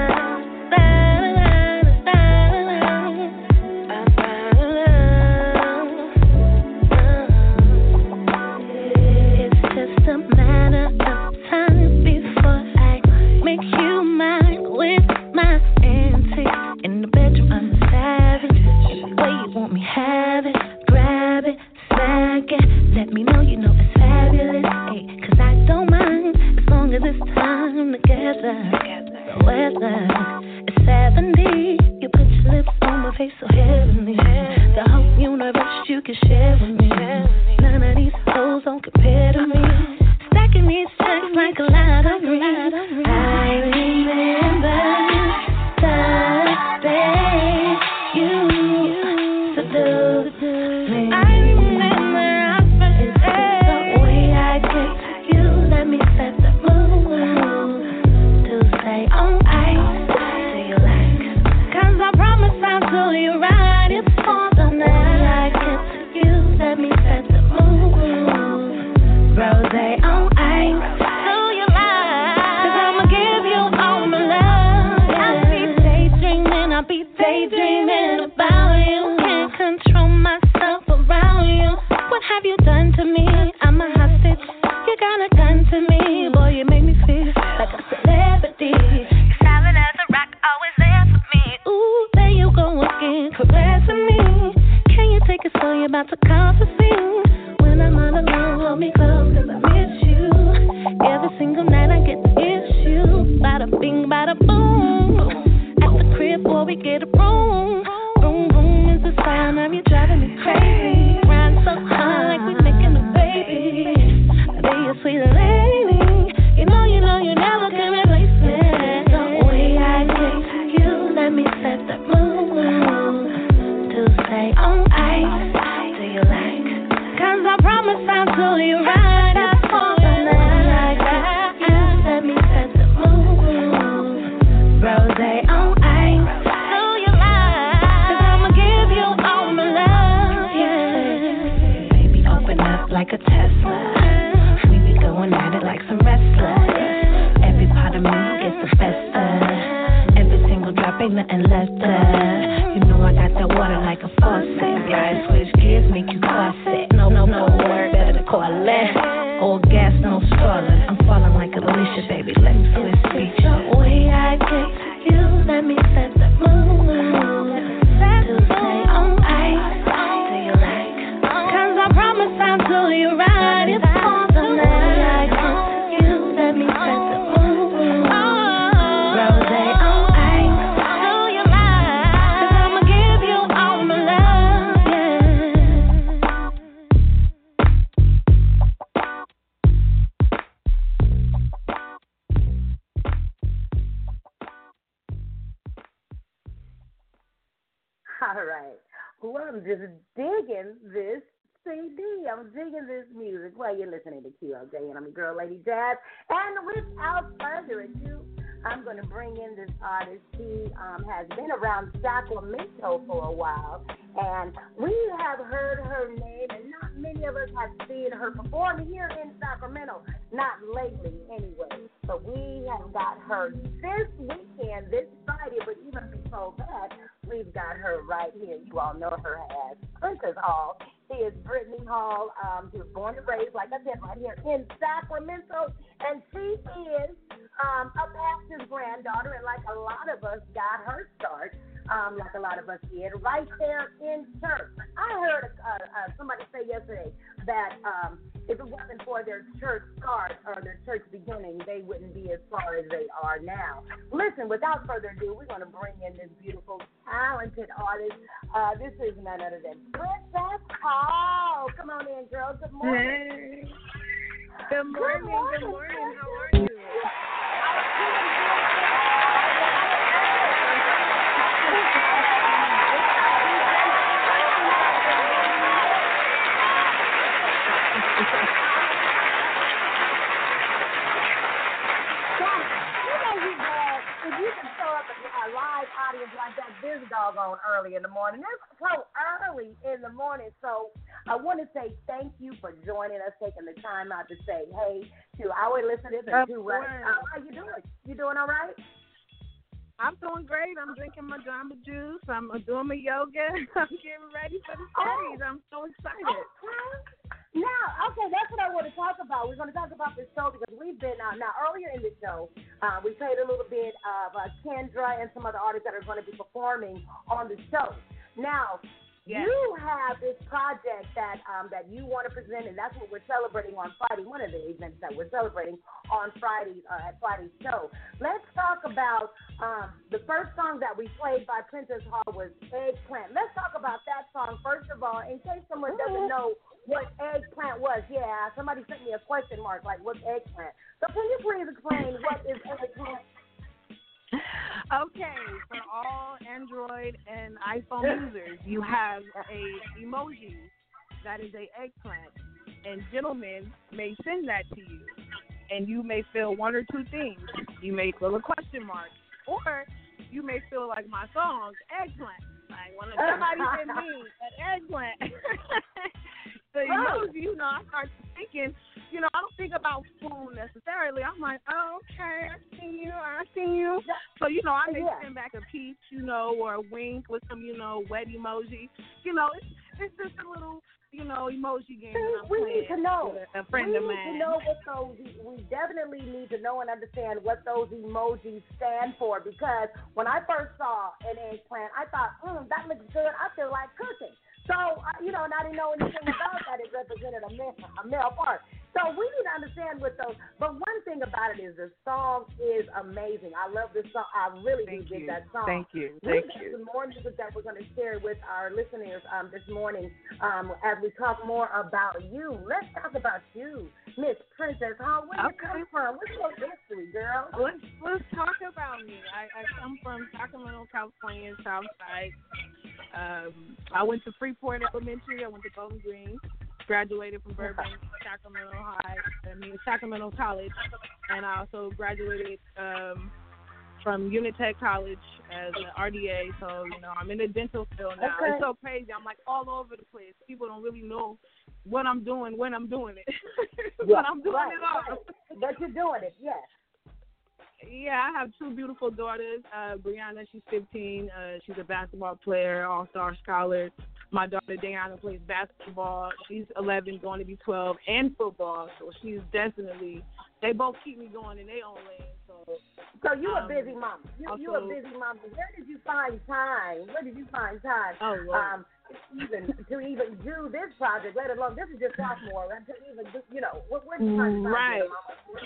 All right. Well, I'm just digging this C D. I'm digging this music. Well, you're listening to Q L J, and I'm your girl, Lady Jazz. And without further ado, I'm going to bring in this artist. She um, has been around Sacramento for a while, and we have heard her name, and not many of us have seen her perform here in Sacramento. Not lately, anyway. But we have got her this weekend, this Friday, but even before that, we've got her right here. You all know her as Princess Hall. She is Brittany Hall. Um, she was born and raised, like I said, right here in Sacramento. And she is um, a pastor's granddaughter, and like a lot of us got her start, um, like a lot of us did, right there in church. I heard uh, uh, somebody say yesterday that um, if it wasn't for their church start or their church beginning, they wouldn't be as far as they are now. Listen, without further ado, we're going to bring in this beautiful, talented artist. Uh, this is none other than Princess Hall. Come on in, girl. Good morning. Hey. Good morning. Good morning. Good morning. How are you? A live audience like that this doggone early in the morning. It's so early in the morning. So I want to say thank you for joining us, taking the time out to say hey to our listeners and to us. Uh, how you doing? You doing all right? I'm doing great. I'm drinking my Jamba Juice. I'm doing my yoga. I'm getting ready for the series. Oh. I'm so excited. Okay. Now, okay, that's what I want to talk about. We're going to talk about this show because we've been, uh, now earlier in the show, uh, we played a little bit of uh, Kendra and some other artists that are going to be performing on the show. Now, yes. You have this project that um, that you want to present, and that's what we're celebrating on Friday, one of the events that we're celebrating on Friday uh, at Friday's show. Let's talk about um, the first song that we played by Princess Hall was Eggplant. Let's talk about that song, first of all, in case someone doesn't know what eggplant was. Yeah, somebody sent me a question mark, like, what's eggplant? So can you please explain what is eggplant? Okay, for all Android and iPhone users, you have a emoji that is a eggplant, and gentlemen may send that to you, and you may feel one or two things. You may feel a question mark, or you may feel like my song, Eggplant. Like, when somebody sent me an eggplant, the emoji, you know, I start thinking, you know, I don't think about food necessarily. I'm like, oh, okay, I see you, I see you. So, you know, I may yeah. send back a peach, you know, or a wink with some, you know, wet emoji. You know, it's, it's just a little, you know, emoji game. See, I'm we need to know. A friend we of need mine. to know what those. We definitely need to know and understand what those emojis stand for. Because when I first saw an eggplant, I thought, mm, that looks good. I feel like cooking. So, uh, you know, and I didn't know anything about that. It represented a male, a male part. So we need to understand what those. But one thing about it is the song is amazing. I love this song. I really Thank do you. get that song. Thank you. We've Thank got you. some more music that we're going to share with our listeners um, this morning um, as we talk more about you. Let's talk about you, Miss Princess Hall. Where okay. you come from? What's your history, girl? Let's let's talk about me. I, I come from Sacramento, California, South Side. Um, I went to Freeport Elementary. I went to Bowling Green. Graduated from Burbank, Sacramento High. I mean Sacramento College, and I also graduated um, from Unitech College as an R D A. So you know, I'm in the dental field now. Okay. It's so crazy. I'm like all over the place. People don't really know what I'm doing when I'm doing it. Yeah, but I'm doing right, it all. Right. But you're doing it, yes. Yeah, I have two beautiful daughters. Uh, Brianna, she's fifteen. Uh, she's a basketball player, all-star scholar. My daughter, Diana, plays basketball. She's eleven, going to be twelve, and football. So she's definitely, they both keep me going in their own lane. So, so you um, a busy mama. You, also, you a busy mama. Where did you find time? Where did you find time? Oh, Lord. Um, even to even do this project, let alone, this is just sophomore, right? To even, just, you know, where, where did you find time? Right. Mama?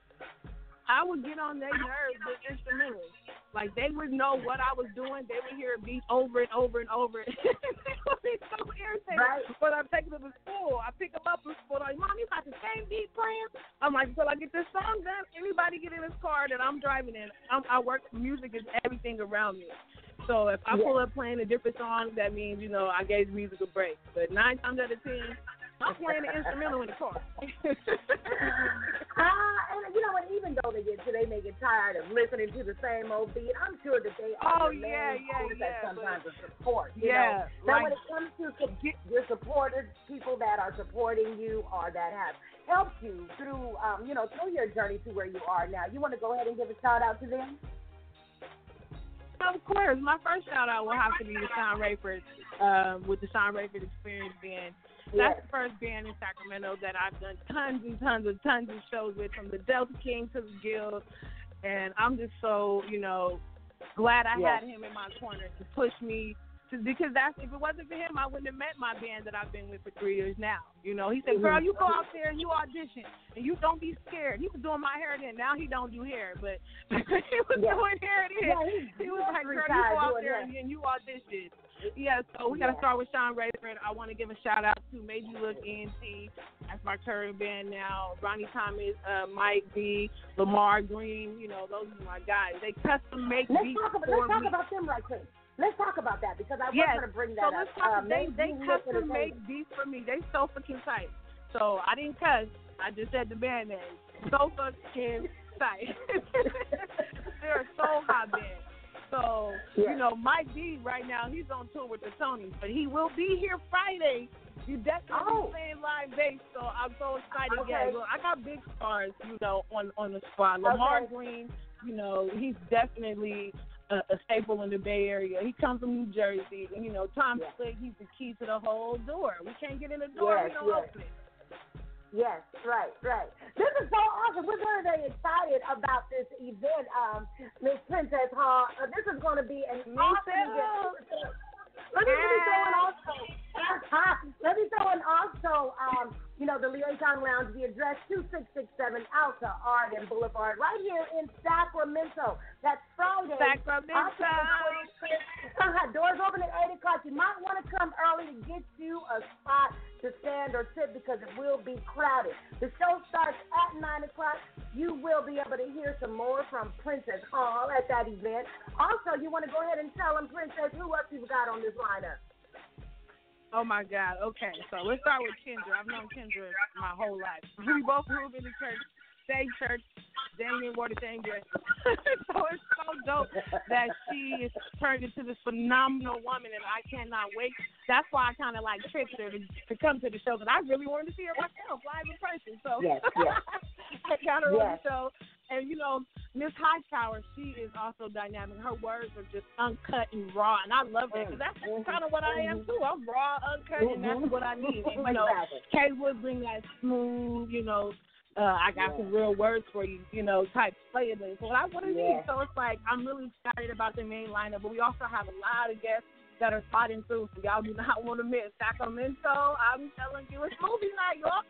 I would get on their nerves with instrumentals. Like, they would know what I was doing. They would hear a beat over and over and over. They would be so irritated. Right. But I take them to school. I pick them up from school. Like, Mom, you got the same beat playing? I'm like, until I get this song done, anybody get in this car that I'm driving in, I'm, I work, music is everything around me. So if I pull up playing a different song, that means, you know, I gave music a break. But nine times out of ten, I'm playing the instrumental in the car. uh, and you know what? Even though they get, they may get tired of listening to the same old beat. I'm sure that they are oh, the yeah, main yeah, yeah, yeah, that sometimes but, support. You yeah. know? Now, like, when it comes to your supporters, people that are supporting you or that have helped you through, um, you know, through your journey to where you are now, you want to go ahead and give a shout out to them? Of course. My first shout out will have to be the Sean Rayford, um, with the Sean Rayford Experience Band. That's yes. the first band in Sacramento that I've done tons and tons and tons of shows with, from the Delta King to the Guild. And I'm just so, you know, glad I yes. had him in my corner to push me Because that's if it wasn't for him, I wouldn't have met my band that I've been with for three years now. You know, he said, "Girl, you go out there and you audition, and you don't be scared." He was doing my hair then. Now he don't do hair, but he was yeah. doing hair then. Yeah, he was like, "Girl, you go out there and, and you audition." Yeah, so we got to yeah. start with Sean Rayford. I want to give a shout out to Made You Look E N T. That's my current band now. Ronnie Thomas, uh, Mike B, Lamar Green. You know, those are my guys. They custom make let's beats talk about, for Let's talk me. about them right quick. Let's talk about that because I was yes. going to bring that so up. Let's talk, um, they they custom make beats for me. They so fucking tight. So I didn't cuss. I just said the band name. So fucking tight. They're so hot band. So, yeah. you know, Mike D right now, he's on tour with the Tonys, but he will be here Friday. You definitely oh. playing live bass, so I'm so excited. Okay. Yeah, look, I got big stars, you know, on, on the spot. Lamar okay. Green, you know, he's definitely a, a staple in the Bay Area. He comes from New Jersey. And, you know, Tom yeah. Slick, he's the key to the whole door. We can't get in the door, yes, we don't yes. open it. Yes, right, right. This is so awesome. We're very, very excited about this event, um, Miss Princess Hall. Uh, this is going to be an Me awesome too. event. Let me, let me throw in also. Let me throw in also. Um, you know, the Liaison Lounge, the address two six six seven Alta Arden Boulevard, right here in Sacramento. That's Friday. Sacramento. Uh, doors open at eight o'clock. You might want to come early to get you a spot to stand or sit because it will be crowded. The show starts at nine o'clock. You will be able to hear some more from Princess Hall at that event. Also, you want to go ahead and tell them, Princess, who else you've got on this lineup? Oh, my God. Okay, so let's start with Kendra. I've known Kendra my whole life. We both grew up in the church, same church. Damien wore the same dress. So it's so dope that she is turned into this phenomenal woman, and I cannot wait. That's why I kind of like tricked her to, to come to the show, because I really wanted to see her myself live in person. So yes, yes. I got her yes. on the show. And, you know, Miss Hightower, she is also dynamic. Her words are just uncut and raw, and I love that because that's mm-hmm. kind of what I am, too. I'm raw, uncut, mm-hmm. and that's what I need. And, you know, Kay would bring that smooth, you know, uh, I got yeah. some real words for you, you know, type flavor. So what I want to yeah. need. So it's like I'm really excited about the main lineup, but we also have a lot of guests that are sliding through, so y'all do not want to miss. Sacramento, I'm telling you, it's movie night, y'all.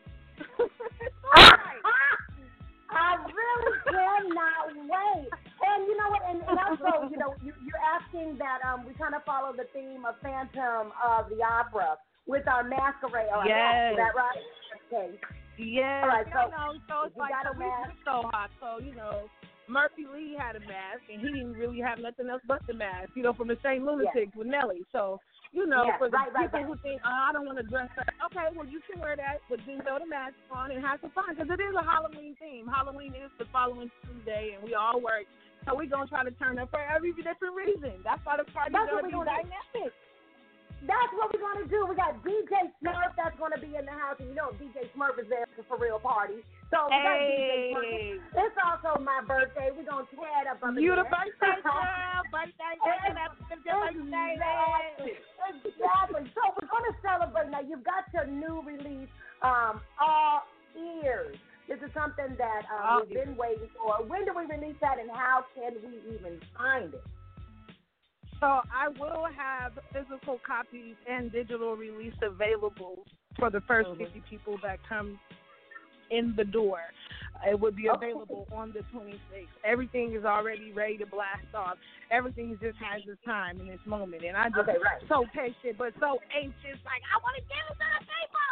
I really cannot wait. And you know what? And, and also, you know, you, you're asking that um, we kind of follow the theme of Phantom of the Opera with our masquerade. Or yes. Is that right? Okay. Yes. All right, so, no, so it's like so we were so hot. So, you know, Murphy Lee had a mask, and he didn't really have nothing else but the mask, you know, from the Saint Lunatics yes. with Nelly. So, you know, yes, for the right, people right, who think, oh, I don't want to dress up, okay, well, you can wear that, but then throw the mask on and have some fun, because it is a Halloween theme. Halloween is the following Tuesday, and we all work. So we're going to try to turn up for every different reason. That's why the party's going to be dynamic. That's what we're going to do. We got D J Smurf that's going to be in the house. And you know D J Smurf is there for real party. So we got hey. D J Smurf. It's also my birthday. We're going to tear it up on the You the birthday girl. Birthday girl. Exactly. Exactly. So we're going to celebrate. Now, you've got your new release, um, All Ears. This is something that um, we've been waiting for. When do we release that, and how can we even find it? So I will have physical copies and digital release available for the first mm-hmm. fifty people that come in the door. It would be available okay. on the twenty-sixth. Everything is already ready to blast off. Everything just has its time in this moment. And I just okay, right. so patient but so anxious, like, I want to get it to the people.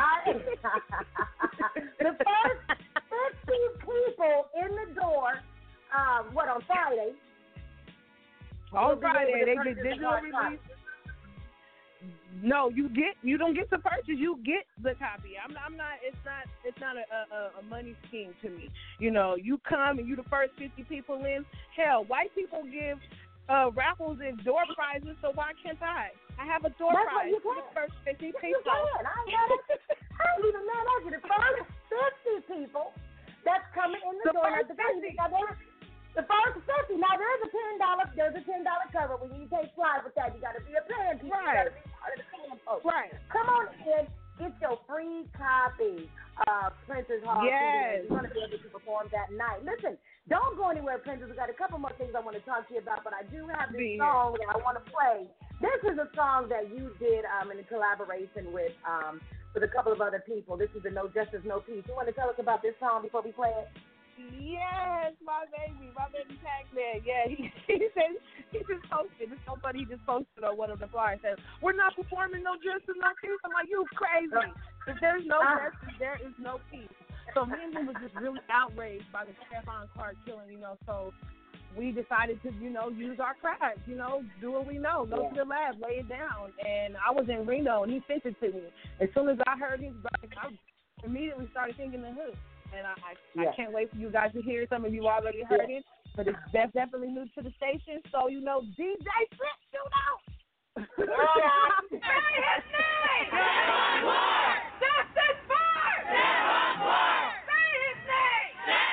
The first fifty people in the door, um, what, on Friday? On Friday, they get digital release. No, you get you don't get to purchase. You get the copy. I'm I'm not. It's not. It's not a, a, a money scheme to me. You know, you come and you the first fifty people in. Hell, white people give uh, raffles and door prizes, so why can't I? I have a door That's prize you for the first fifty yes, people. You can. I ain't I ain't even mad at you. The first fifty people that's coming in the, the door. First fifty. Now, The first fifty. Now there's a ten dollar. There's a ten dollar cover. When you take fly with that, you got to be a fan. You right. got to be part of the fan folks. Right. Come on in. Get your free copy of Princess Hall. Yes. You're going to be able to perform that night. Listen, Don't go anywhere, Princess. We've got a couple more things I want to talk to you about, but I do have this Be song that I want to play. This is a song that you did um, in a collaboration with um, with a couple of other people. This is the No Justice, No Peace. You want to tell us about this song before we play it? Yes, my baby, my baby Pac-Man. Yeah, he, he said he just posted. It's so funny. He just posted on one of the flyers. Said, "We're not performing No Justice, No Peace." I'm like, you crazy? If there's no justice, there is no peace. So me and him was just really outraged by the Stephon Clark killing, you know, so we decided to, you know, use our craft, you know, do what we know, go yeah. to the lab, lay it down. And I was in Reno, and he sent it to me. As soon as I heard his voice, I immediately started thinking the hood. And I, I, yeah. I can't wait for you guys to hear it. Some of you already heard yeah. it, but it's definitely new to the station. So, you know, D J Flip, you know. Say his name! Justice for! Say his name!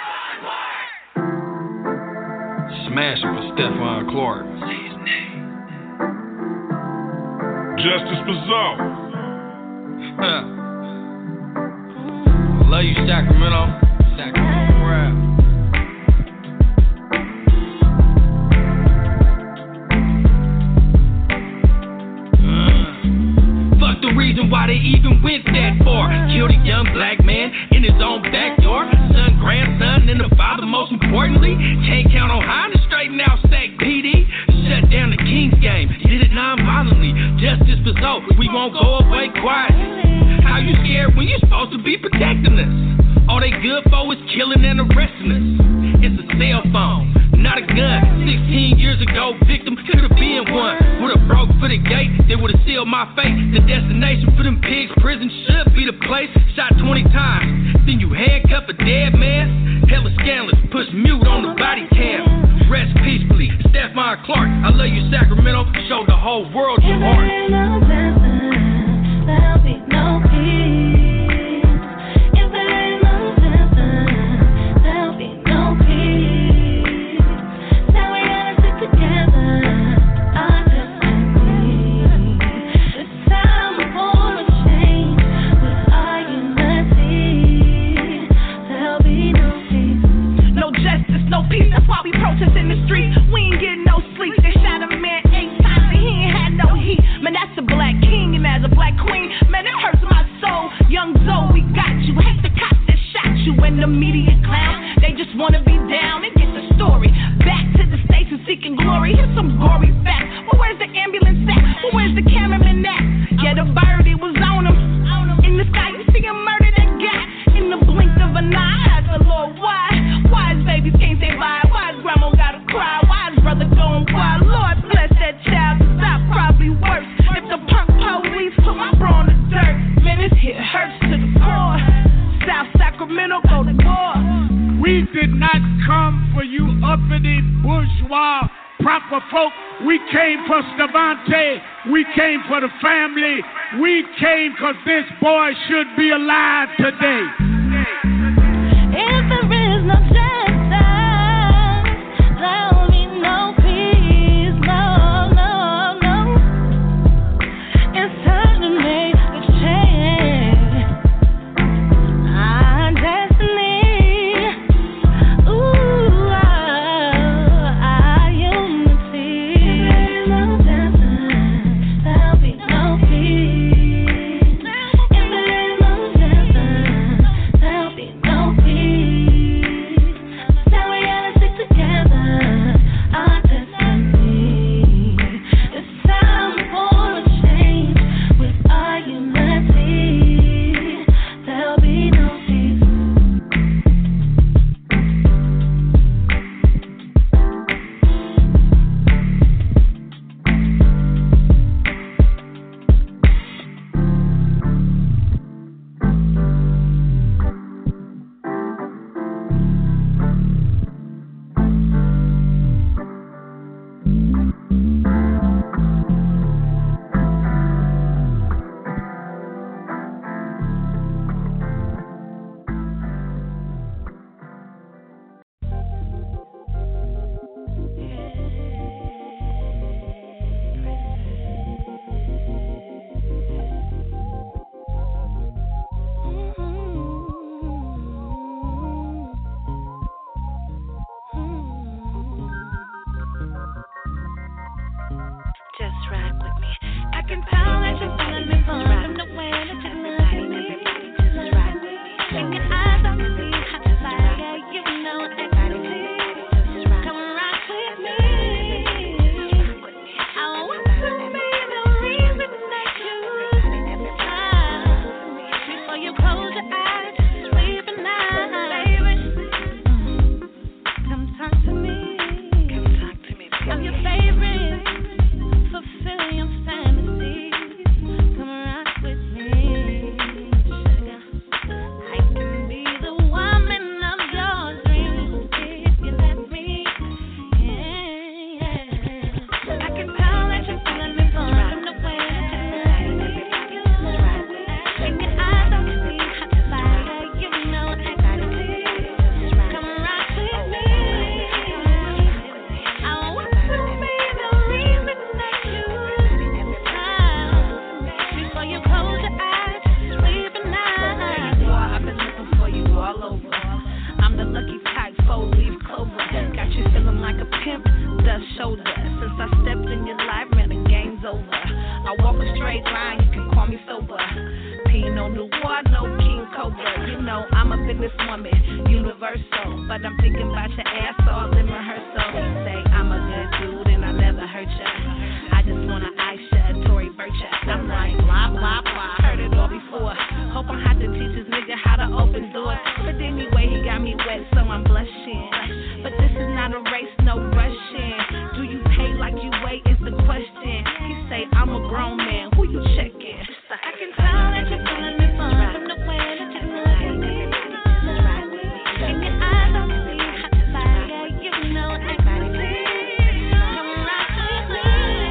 Smash it for Stephon Clark. Say his name. Justice Bizarre. Love you, Sacramento. Sacramento rap. The reason why they even went that far. Killed a young black man in his own backyard. Son, grandson, and the father, most importantly. Can't count on how to straighten out Sac P D. Shut down the Kings game. Did it non-violently. Justice for so we won't go away quietly. How you scared when you're supposed to be protecting us? All they good for is killing and arresting us. It's a cell phone, not a gun. Sixteen years ago, victim could have been one. Would've broke for the gate, they would've sealed my fate. The destination for them pigs, prison should be the place. Shot twenty times, then you handcuff a dead man. Hella scandalous, push mute on the body cam. Rest peacefully, Stephon Clark. I love you, Sacramento. Show the whole world your heart. There'll be no peace. That's why we protest in the street. We ain't getting no sleep. They shot a man eight times and he ain't had no heat. Man, that's a black king and as a black queen, man, it hurts my soul. Young Zoe, we got you. Hate the cops that shot you and the media clowns. They just wanna be down and get the story. Back to the station seeking glory. Here's some gory facts. Well, where's the ambulance at? Well, where's the cameraman at? Yeah, the bird, it was on him. In the sky, you see him murder that guy. In the blink of an eye, I asked the Lord why. Why his babies can't say bye? Why his grandma gotta cry? Why his brother going wild? Lord bless that child, cause that probably worse. If the punk police put my bro on the dirt, man, this hit hurts to the core. South Sacramento, go to war. We did not come for you uppity bourgeois proper folk. We came for Stevante. We came for the family. We came because this boy should be alive today. If there is no justice, there'll be no peace. No, no, no. It's time to make a change. Our destiny. Ooh, our, our unity. If there is no justice, there'll be no peace. If there is no justice, there'll be no peace. can tell that you're feeling me from the way that you look at me. In your eyes, I can see hot fire. You know ecstasy. Come rock with me. I want to be the reason that you smile. Before you close your eyes, sleep at night, baby. Come talk to me. Come talk to me, baby. I'm your favorite. Fulfill your fantasies. Come rock with me, sugar. I can be the woman of your dreams if you let me. Yeah, yeah. I can tell that you're feeling me from the way that you look at me. In your eyes, I can see hot fire. You know ecstasy. Come rock with me. I want to be the reason that you smile. Before you close your eyes, sleep at night. Boy, I've been looking for you all over. I'm the lucky type, four-leaf clover. Got you feeling like a pimp, dust shoulder. Since I stepped in your life, man, the game's over. I walk a straight line, you can call me sober. Pinot Noir, no King Cobra. You know I'm a businesswoman, universal. But I'm thinking about your ass all in rehearsal. You say I'm a good dude and I never hurt ya. I just wanna Aisha, Tory Burcha. I'm like blah blah blah. Heard it all before. Hope I have to teach this nigga how to open doors. But anyway, he got me wet, so I'm blushing. But this is not a race, no rushing. Do you pay like you weigh is the question. He say I'm a grown man, who you checking? I can tell that you're feeling me from the way that you look at me. In your eyes, I can see hot fire. You know ecstasy. Come rock with me.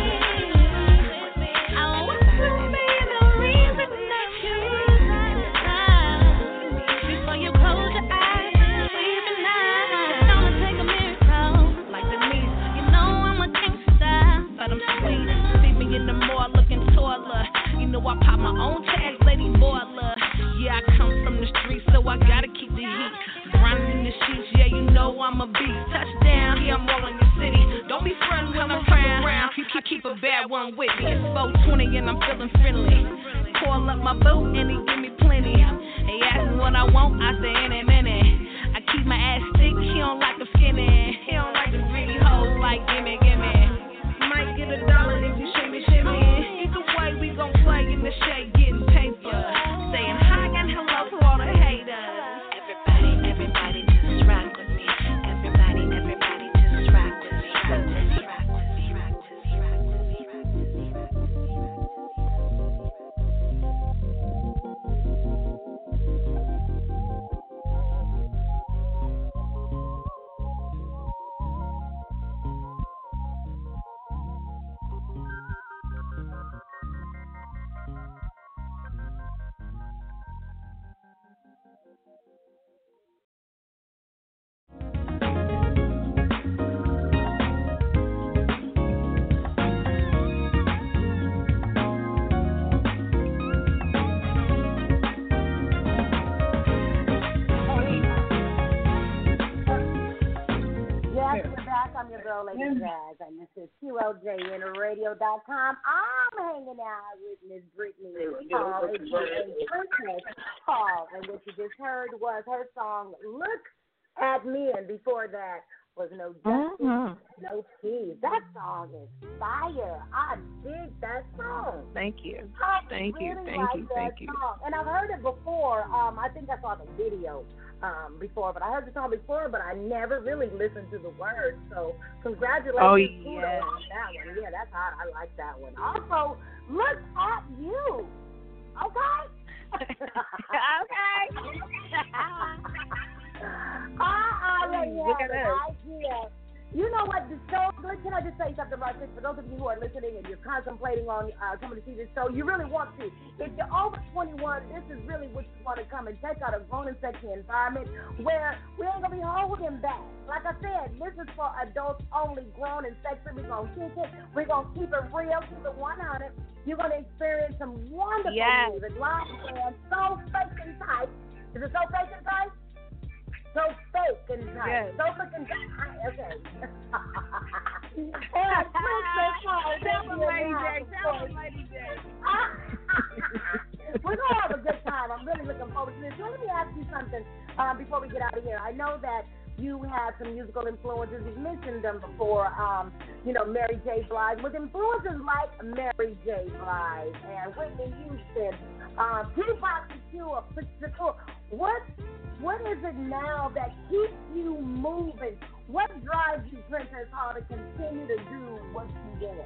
I want to be the reason that you smile. Before you close your eyes, sleep at night. I'ma take a miracle like Denise. You know I'm a gangster, but I'm sweet. See me in the mall looking taller. You know I pop my own tags, Lady Boiler. Yeah, I come from the streets, so I gotta keep the heat. Grinding in the sheets, yeah, you know I'm a beast. Touchdown, yeah, I'm rolling the city. Don't be friendly when I'm around. Keep, keep, keep a bad one with me. It's four twenty and I'm feeling friendly. Call up my boo and he give me plenty. He ask me what I want, I say any minute. I keep my ass thick, he don't like a skinny. He don't like the greedy hoes like gimme, gimme. Might get a dollar if you shimmy, shimmy. Either way, we gon' play in the shade, getting paper. Saying hi and hello to all the haters. Everybody, everybody just rock with me. Everybody, everybody just rock with me. Rock with me, rock with me, rock with me, rock with me, rock with me, rock with me, I'm your girl, Lady Jazz, and this is Q L J N radio dot com. I'm hanging out with Miss Brittany Hall, a Princess Hall, and what you just heard was her song, Look at Me, and before that was No Justice, mm-hmm. No Peace. That song is fire. I dig that song. Thank you. I thank really you, thank like you, that thank you. song. And I've heard it before. Um, I think I saw the video um, before, but I heard the song before, but I never really listened to the words. So congratulations oh, to yes. on that one. Yeah, that's hot. I like that one. Also, look at you. Okay? Okay. I already Look have at an us. idea. You know what? The show, can I just say something right quick? For those of you who are listening and you're contemplating on uh, coming to see this show, you really want to. If you're over twenty-one, this is really what you want to come and check out, a grown and sexy environment where we ain't going to be holding back. Like I said, this is for adults only, grown and sexy. We're going to kick it. We're going to keep it real, keep it one hundred. You're going to experience some wonderful yes. music, live and so fake and tight. Is it so fake and tight? So fake and tight. Yes. So freaking tight. Okay. And Princess Hall. Tell them, Lady J. Tell them, Lady J. know that you have some musical influences. You've mentioned them before. Um, you know, Mary J. Blige. With influences like Mary J. Blige and Whitney Houston, um, Tupac Shakur, what what is it now that keeps you moving? What drives you, Princess Hall, to continue to do what you do?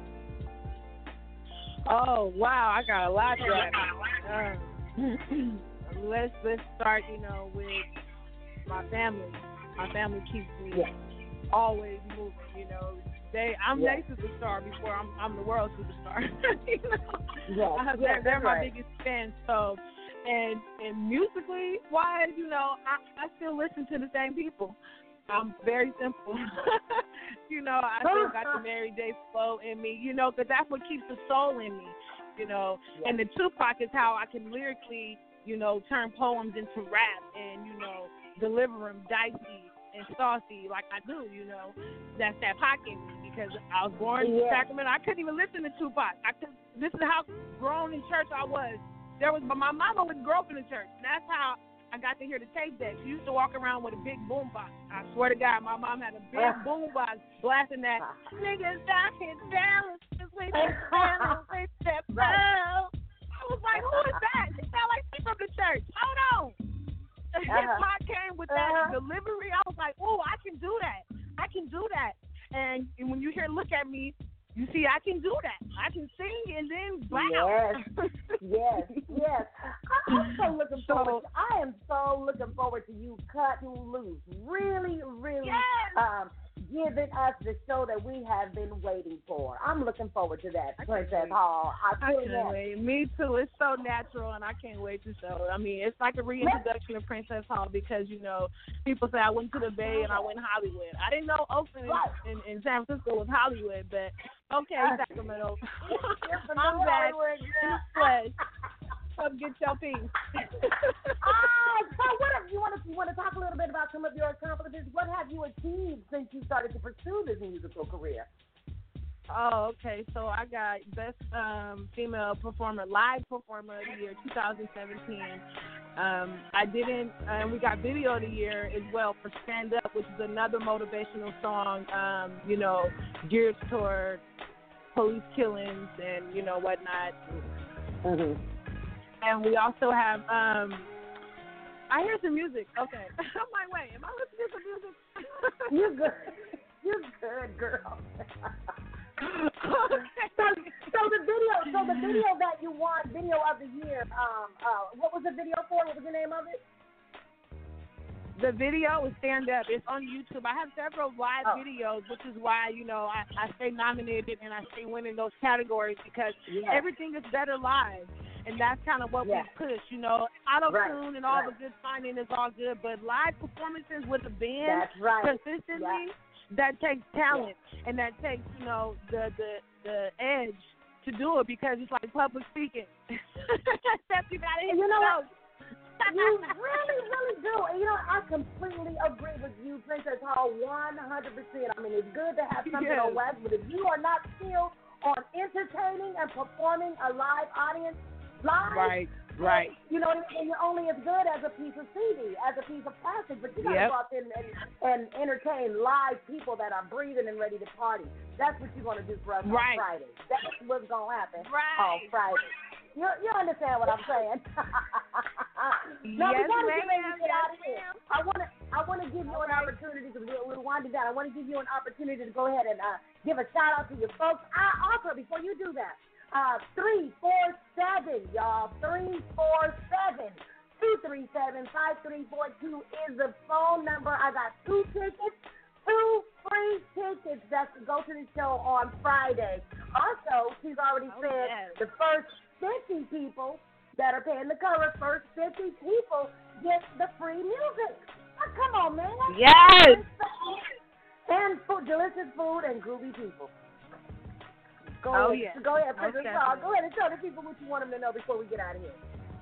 Oh wow, I got a lot to um, let's let's start, you know, with my family. My family keeps me yes. always moving. You know, they I'm yes. their superstar before I'm I'm the world superstar. you know, yes. uh, they're, yes, they're my right. biggest fans. So, and and musically wise, you know, I, I still listen to the same people. I'm very simple. you know, I still got the Mary J. flow in me. You know, because that's what keeps the soul in me. You know, yes. and the Tupac is how I can lyrically, you know, turn poems into rap and, you know, deliver them dicey and saucy like I do, you know. That's that Pac in me because I was born yeah. in Sacramento. I couldn't even listen to Tupac. I could, this is how grown in church I was. There was, but my mama would grow up in the church. And that's how I got to hear the tape deck. She used to walk around with a big boom box. I swear to God, my mom had a big uh. boom box blasting that. Niggas out here down, just wait to down, wait that bell. I was like, who is that? She sound like she from the church. Hold on. Uh-huh. His Pac came with that uh-huh. delivery. I was like, oh, I can do that. I can do that. And, and when you hear Look at Me, you see, I can do that. I can sing and then wow. Yes, yes, yes. I'm so looking forward. To, I am so looking forward to you cutting loose. Really, really yes. um, giving us the show that we have been waiting for. I'm looking forward to that, Princess Hall. I, I really can't am. wait. Me too. It's so natural, and I can't wait to show. I mean, it's like a reintroduction of Princess Hall because, you know, people say I went to the Bay and I went Hollywood. I didn't know Oakland right. in, in San Francisco was Hollywood, but okay, Sacramento. I'm I'm back in the flesh. Come get your piece. Ah, so what have you want to you want to talk a little bit about some of your accomplishments? What have you achieved since you started to pursue this musical career? Oh, okay. So I got Best um, Female Performer, Live Performer of the Year, twenty seventeen. Um, I didn't, and we got Video of the Year as well for Stand Up, which is another motivational song, um, you know, geared toward police killings and, you know, whatnot. Mm-hmm. And we also have, um, I hear some music. Okay. I'm like, wait, am I listening to music? You're good. You're good, girl. so, so the video, so the video that you won, Video of the Year, um, uh, what was the video for? What was the name of it? The video is Stand Up. It's on YouTube. I have several live oh. videos, which is why, you know, I, I stay nominated and I stay winning those categories because yes. everything is better live. And that's kind of what yes. we push, you know. Auto-tune right. and all right. the good finding is all good, but live performances with a band that's right. consistently, yeah. that takes talent yeah. and that takes, you know, the, the, the edge to do it because it's like public speaking. Except you got to hit you know the notes. You really, really do. And, you know, I completely agree with you, Princess Hall, one hundred percent. I mean, it's good to have something yes. on wax, but if you are not skilled on entertaining and performing a live audience, live, right, right. You know, and you're only as good as a piece of C D, as a piece of plastic, but you got to yep. go out there and, and, and entertain live people that are breathing and ready to party. That's what you're going to do for us right. on Friday. That's what's going to happen right. on Friday. You you understand what I'm saying? Now yes, we gotta ma'am. get ready to get yes, out of here. I wanna I wanna give you an right. opportunity because we're, we're winding down. I wanna give you an opportunity to go ahead and uh, give a shout out to your folks. I also before you do that, uh, three four seven y'all three four seven two three seven five three four two is the phone number. I got two tickets. Two free tickets that's to go to the show on Friday. Also, she's already oh, said yes. the first fifty people that are paying the cover, first fifty people get the free music. Oh, come on, man. Yes. And food, delicious food and groovy people. Go oh, ahead. Yeah. Go ahead, okay. Go ahead and tell the people what you want them to know before we get out of here.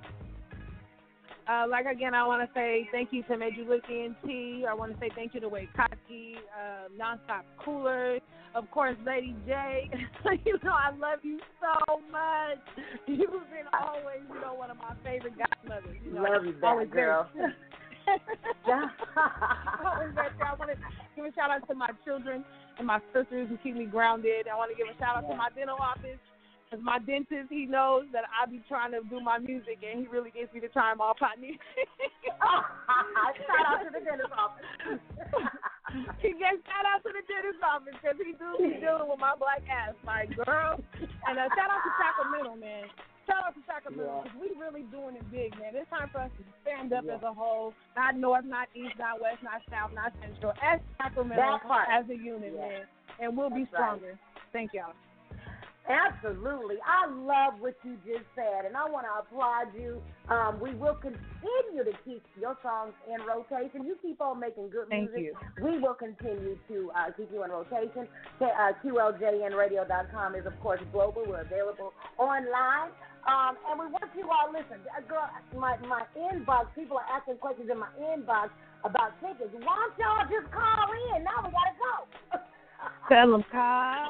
Uh, like, again, I want to say thank you to Mejulicky and T. I want to say thank you to Waikaki, uh, Nonstop Coolers, of course, Lady J. You know, I love you so much. You've been always, you know, one of my favorite godmothers. You know, love you back, always girl. Very, I want to give a shout out to my children and my sisters who keep me grounded. I want to give a shout out to my dental office. Because my dentist, he knows that I be trying to do my music, and he really gives me the time off I need. Shout out to the dentist office. He gets shout out to the dentist office because he do be dealing with my black ass, my girl. And uh, shout out to Sacramento, man. Shout out to Sacramento because yeah. we really doing it big, man. It's time for us to stand up yeah. as a whole, not north, not east, not west, not south, not central, as Sacramento as a unit, yeah. man. And we'll be That's stronger. Right. Thank y'all. Absolutely. I love what you just said, and I want to applaud you. Um, we will continue to keep your songs in rotation. You keep on making good Thank music. You. We will continue to uh, keep you in rotation. Uh, Q L J N radio dot com is, of course, global. We're available online. Um, and we want you all, listen, girl, my, my inbox, people are asking questions in my inbox about tickets. Why don't y'all just call in? Now we got to go. Tell them, call.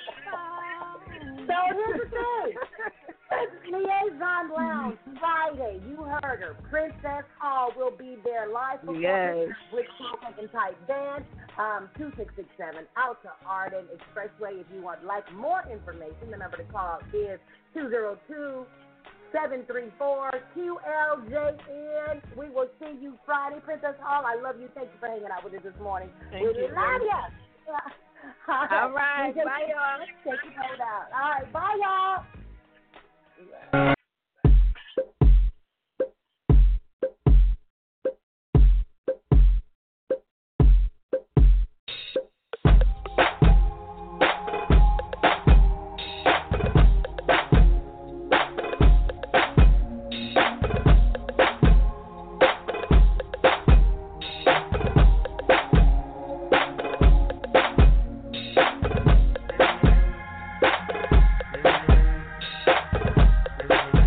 So here's the thing. Liaison Lounge, Friday. You heard her. Princess Hall will be there live performance yes. with Traffic and Type Band. Um, two six six seven out to Arden Expressway. If you want like more information, the number to call out is two zero two, seven three four, Q L J N. We will see you Friday, Princess Hall. I love you. Thank you for hanging out with us this morning. Thank we you. love you. All right. All right. Bye, y'all. Take your coat out. All right. Bye, y'all. Thank you.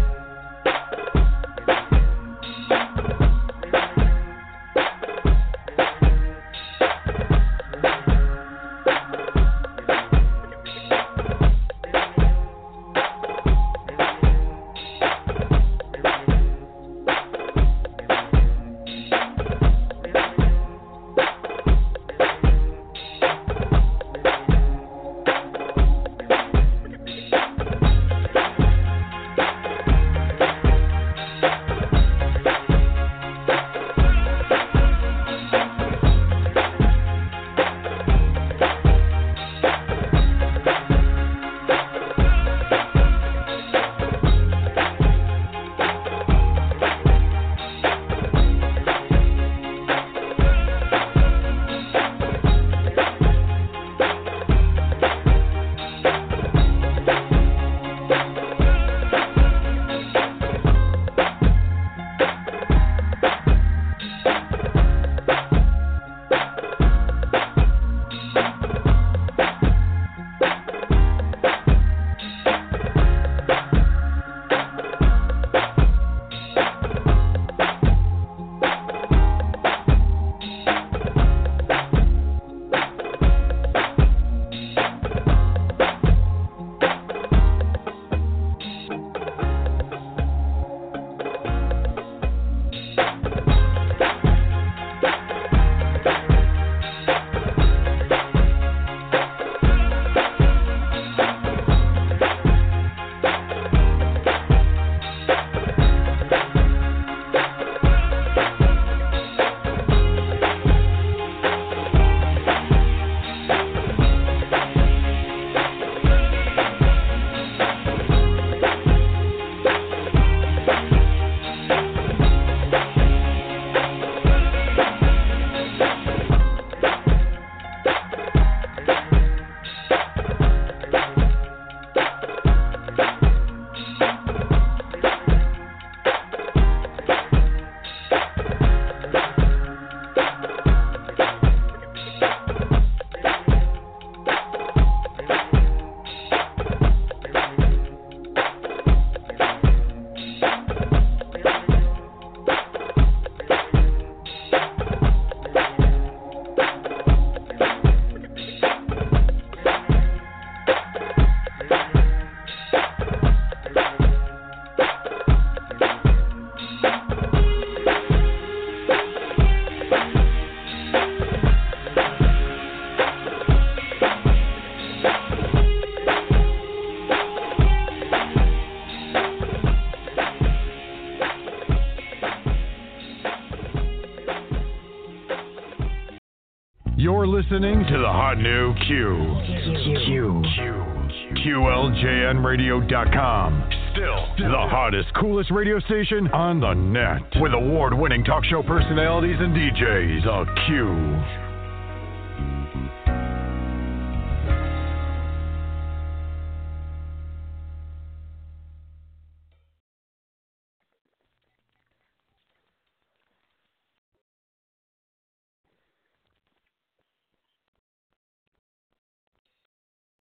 listening to the hot new Q. Q. Q. Q L J N radio dot com. Still the hottest, coolest radio station on the net. With award-winning talk show personalities and D Js. The Q.